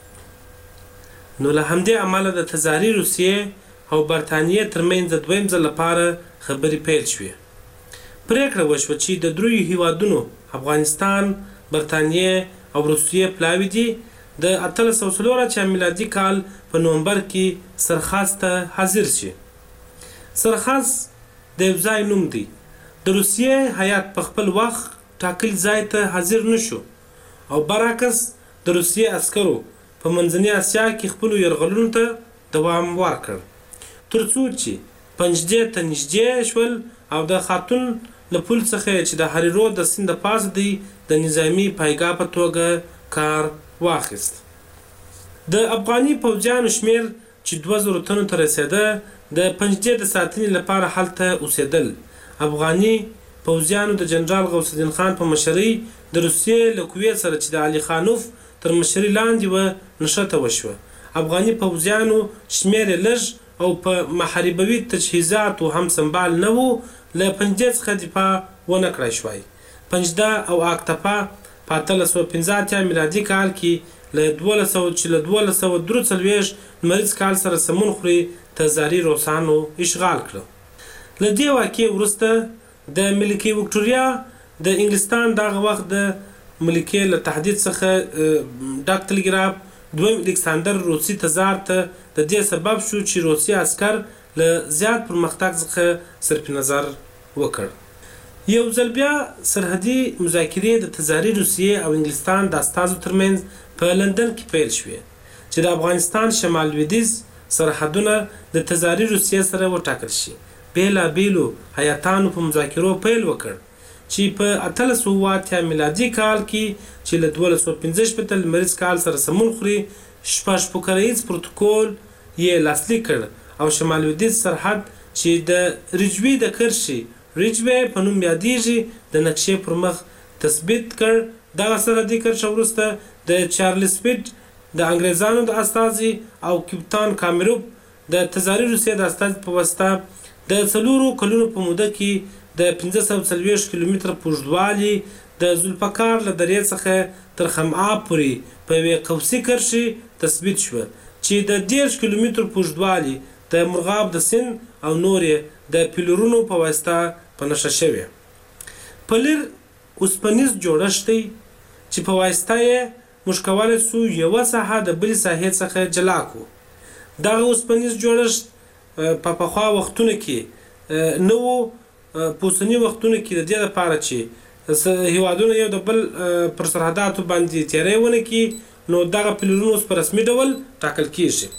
نو له همدې امله د تزاري روسیې او برتانیې ترمنځ د دویم ځل لپاره خبرې پیل شوې. پریکړه وشوه چې د دریو هیوادونو افغانستان، برتانیې او روسیې پلاوي دي د اتلس سوه څلور اتیا میلادي کال په نومبر کې سرخاس ته حاضر شي. سرخاس د یو ځای نوم دی. د روسیې هیات په خپل وخت ټاکلي ځای ته حاضر نشو او برعکس د روسیې عسکرو په منځنۍ اسیا کې خپلو یرغلونو ته دوام ورکړ تر څو چې پنجدې ته نږدې شول او د خاتون له پل څخه چې د هریرو د سیند پاس دی د نظامی پایګاه په توګه کار واخیست. د افغاني پوځیانو شمیر چې دوه زره تنو ته رسېده د پنجدې د ساتنې لپاره هلته اوسېدل. افغاني پوځیانو د جنرال غوث الدین خان په مشرۍ د روسیې له قوې سره چې د علي خانوف تر مشرۍ لاندې وه نښته وشوه. افغاني پوځیانو شمیر یې لږ او په محاربوي تجهیزاتو هم سنبال نه وو له پنجدې څخه دفاع ونه کړای شوای. پنجده او اکتفا په اتلس سوه پنځه اتیا میلادي کال کې له دولس سوه چې له دولس سوه درې څلوېښت لمریز کال سره سمون خوري تزاري روسانو اشغال کړه. له دې واقعې وروسته د ملکې وکټوریا د انګلستان دغه وخت د ملکې له تهدید څخه ډک تلګراف دویم الکساندر روسي تزار ته د دې سبب شو چې روسي عسکر له زیات پرمختګ څخه صرف نظر وکړ. یو ځل بیا سرحدي مذاکرې د تزاري روسیې او انګلستان د استازو ترمنځ په لندن کې پیل شوې چې د افغانستان شمال لویدیځ سرحدونه د تزاري روسیې سره وټاکل شي. بیلابیلو هیاتانو په مذاکرو پیل وکړ چې په اتلس سوه اوه اتیا میلادي کال کې چې له دولس سوه پنځه شپېته لمریز کال سره سمون خوري شپږ پوکریز پروتوکول یې لاسلیک کړ او شمال لویدیځ سرحد چې د رجوی د کرښې ریجوی په نوم یادیږي د نقشې پر مخ تثبیت کړ. دغه سرحدي کرښه وروسته د چارلز پیټ د انګریزانو د استازي او کپتان کامیروف د تزاري روسیې د استازي په واسطه د څلورو کلونو په موده کې د پنځه سوه څلوېښت کیلومتره په اوږدوالي د ذوالفقار له درې څخه تر خمعاب پورې په یوې قوسي کرښې تثبیت شوه چې د دېرش کیلومترو په اوږدوالي د مرغاب د سیند او نورې د پیلرونو په واسطه په نښه شوې. پلیر اوسپنیز جوړښت دی چې په واسطه یې موږ کولی سو یوه ساحه د بلې ساحې څخه جلا کړو. دغه اوسپنیز جوړښت په پخوا وختونو کې نه و. په اوسني وختونو کې د دې لپاره چې هیوادونه یو د بل پر سرحداتو باندې تیری ونه کړي نو دغه پلرونه اوس په رسمي ډول ټاکل کیږي.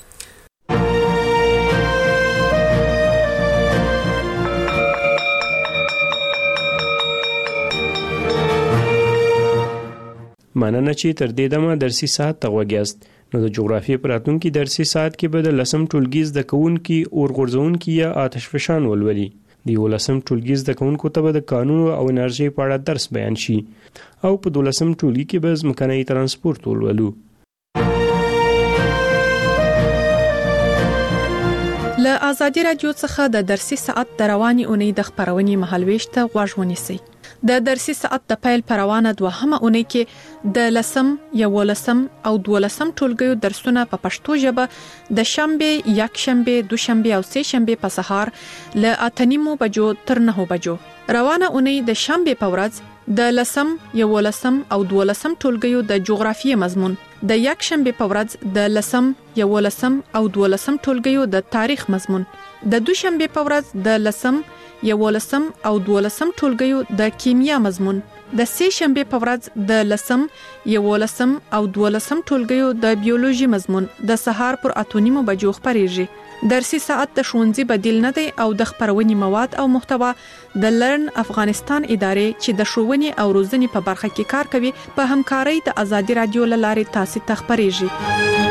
مننه چې تر دې دمه درسي ساعت ته غوږ یاست. نو د جغرافیې په راتلونکي درسي ساعت کې به د لسم ټولګي زده کوونکي اور غورځونکي یا آتش فشان ولولي. د یولسم ټولګي زده کوونکو ته به د قانون او انرژي په اړه درس بیان شي او په دولسم ټولګي کې به ځمکنی ترانسپورت ولولو. له آزادي رادیو څخه د درسي ساعت د رواني اونۍ د خبرونې مهالويش ته غوږ ونیسئ. د درسي ساعت د پیل پروانه دوهمه اونۍ کې د لسم، یولسم او دولسم ټولګیو درسونه په پښتو ژبه د شنبه، یکشنبه، دوشنبه او سه شنبه په سهار له اته نیمو بجو تر نهو بجو. روانه اونۍ د شنبه په ورځ د لسم، یولسم او دولسم ټولګیو د جغرافیې مضمون، د یکشنبه په ورځ د لسم، یولسم او دولسم ټولګیو د تاریخ مضمون، د دوشنبه په ورځ د لسم، یولسم او دولسم ټولګیو د کیمیا مضمون، د سه شنبه په ورځ د لسم، یولسم او دولسم ټولګیو د بیولوژي مضمون د سهار پر اته نیمو بجو خبرېږي. درسي ساعت د ښوونځي بدیل نه دی او د خبرونې مواد او محتوا د لرن افغانستان ادارې چې د ښوونې او روزنې په برخه کې کار کوي په همکارۍ د آزادي رادیو له لارې تاسو ته خبرېږي.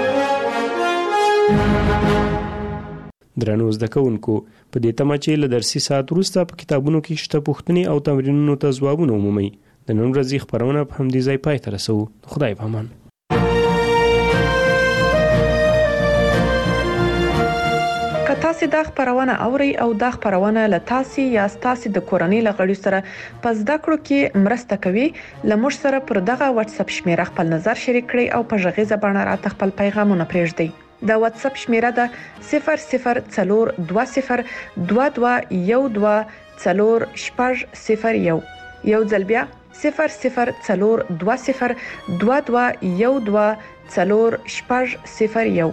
درنو زده کوونکو، په دې تمه چې له درسي ساعت وروسته په کتابونو کې شته پوښتنې او تمرینونو ته ځوابونه ومومئ. د نن ورځې خبرونه په همدې ځای پای ته رسوو. خدای په امان. که تاسو دا خبرونه اورئ او دا خبرونه له تاسو یا تاسو د کورنۍ لغړي سره په زده کړو کې مرسته کوي، لمر سره پر دغه واتس اپ شمیره خپل نظر شریک کړئ او په ژغیزه باندې راته خپل پیغامونه پرېږدئ. د واتس اپ شمیره ده صفر صفر څلور دوه صفر دوه دوه یو دوه څلور شپږ صفر یو. یو ځل بیا صفر صفر څلور دوه صفر دوه دوه یو دوه څلور شپږ صفر یو.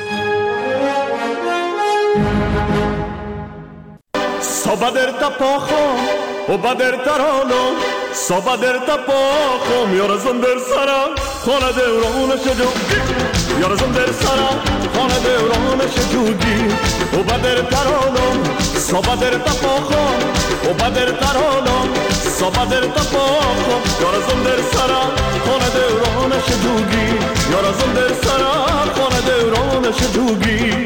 صبح در تپاخم و بدر ترانو صبح در تپاخم یارزم در سرم خانه دورانش جو یارزم در سرم خانه دورانش جوگی و بدر ترانو صبح در تپاخم و بدر ترانو صبح در تپاخم یارزم در سرم خانه دورانش جوگی یارزم در سرم خانه دورانش جوگی.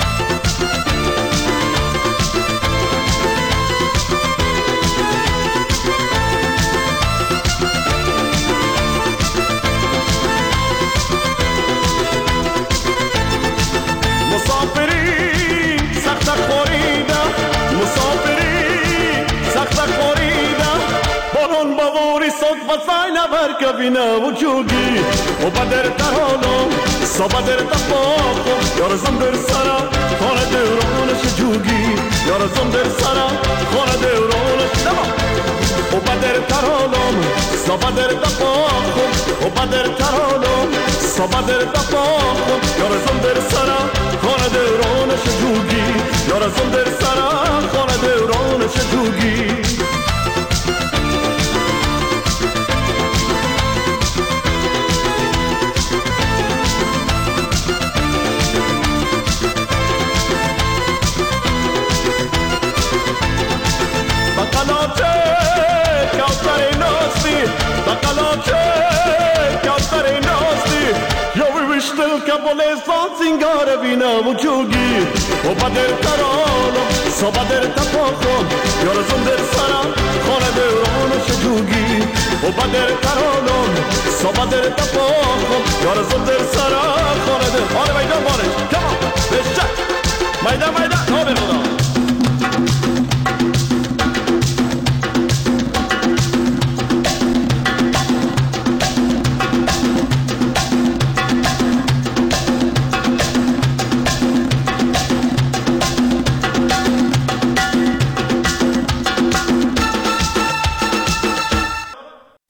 Kabine uçugi o bader tarano sabah der tapoko yarzım der sara khona devran shugi yarzım der sara khona devran tamam o bader tarano sabah der tapoko o bader tarano sabah der tapoko yarzım der sara khona devran shugi یارزم در سرم خانه دوران شدوگی بقلاته کوثر ناستی بقلاته کوثر ناستی یا ویشتل کبول سان سینگار بینم و جوگی و بدر ترانم سا بدر تپاخم یارزم در سرم خانه دوران شجوگی و بدر ترانم سا بدر تپاخم یارزم در سرم خانه دوران آره میدان بارش کمان بشت میدان میدان آبه خدا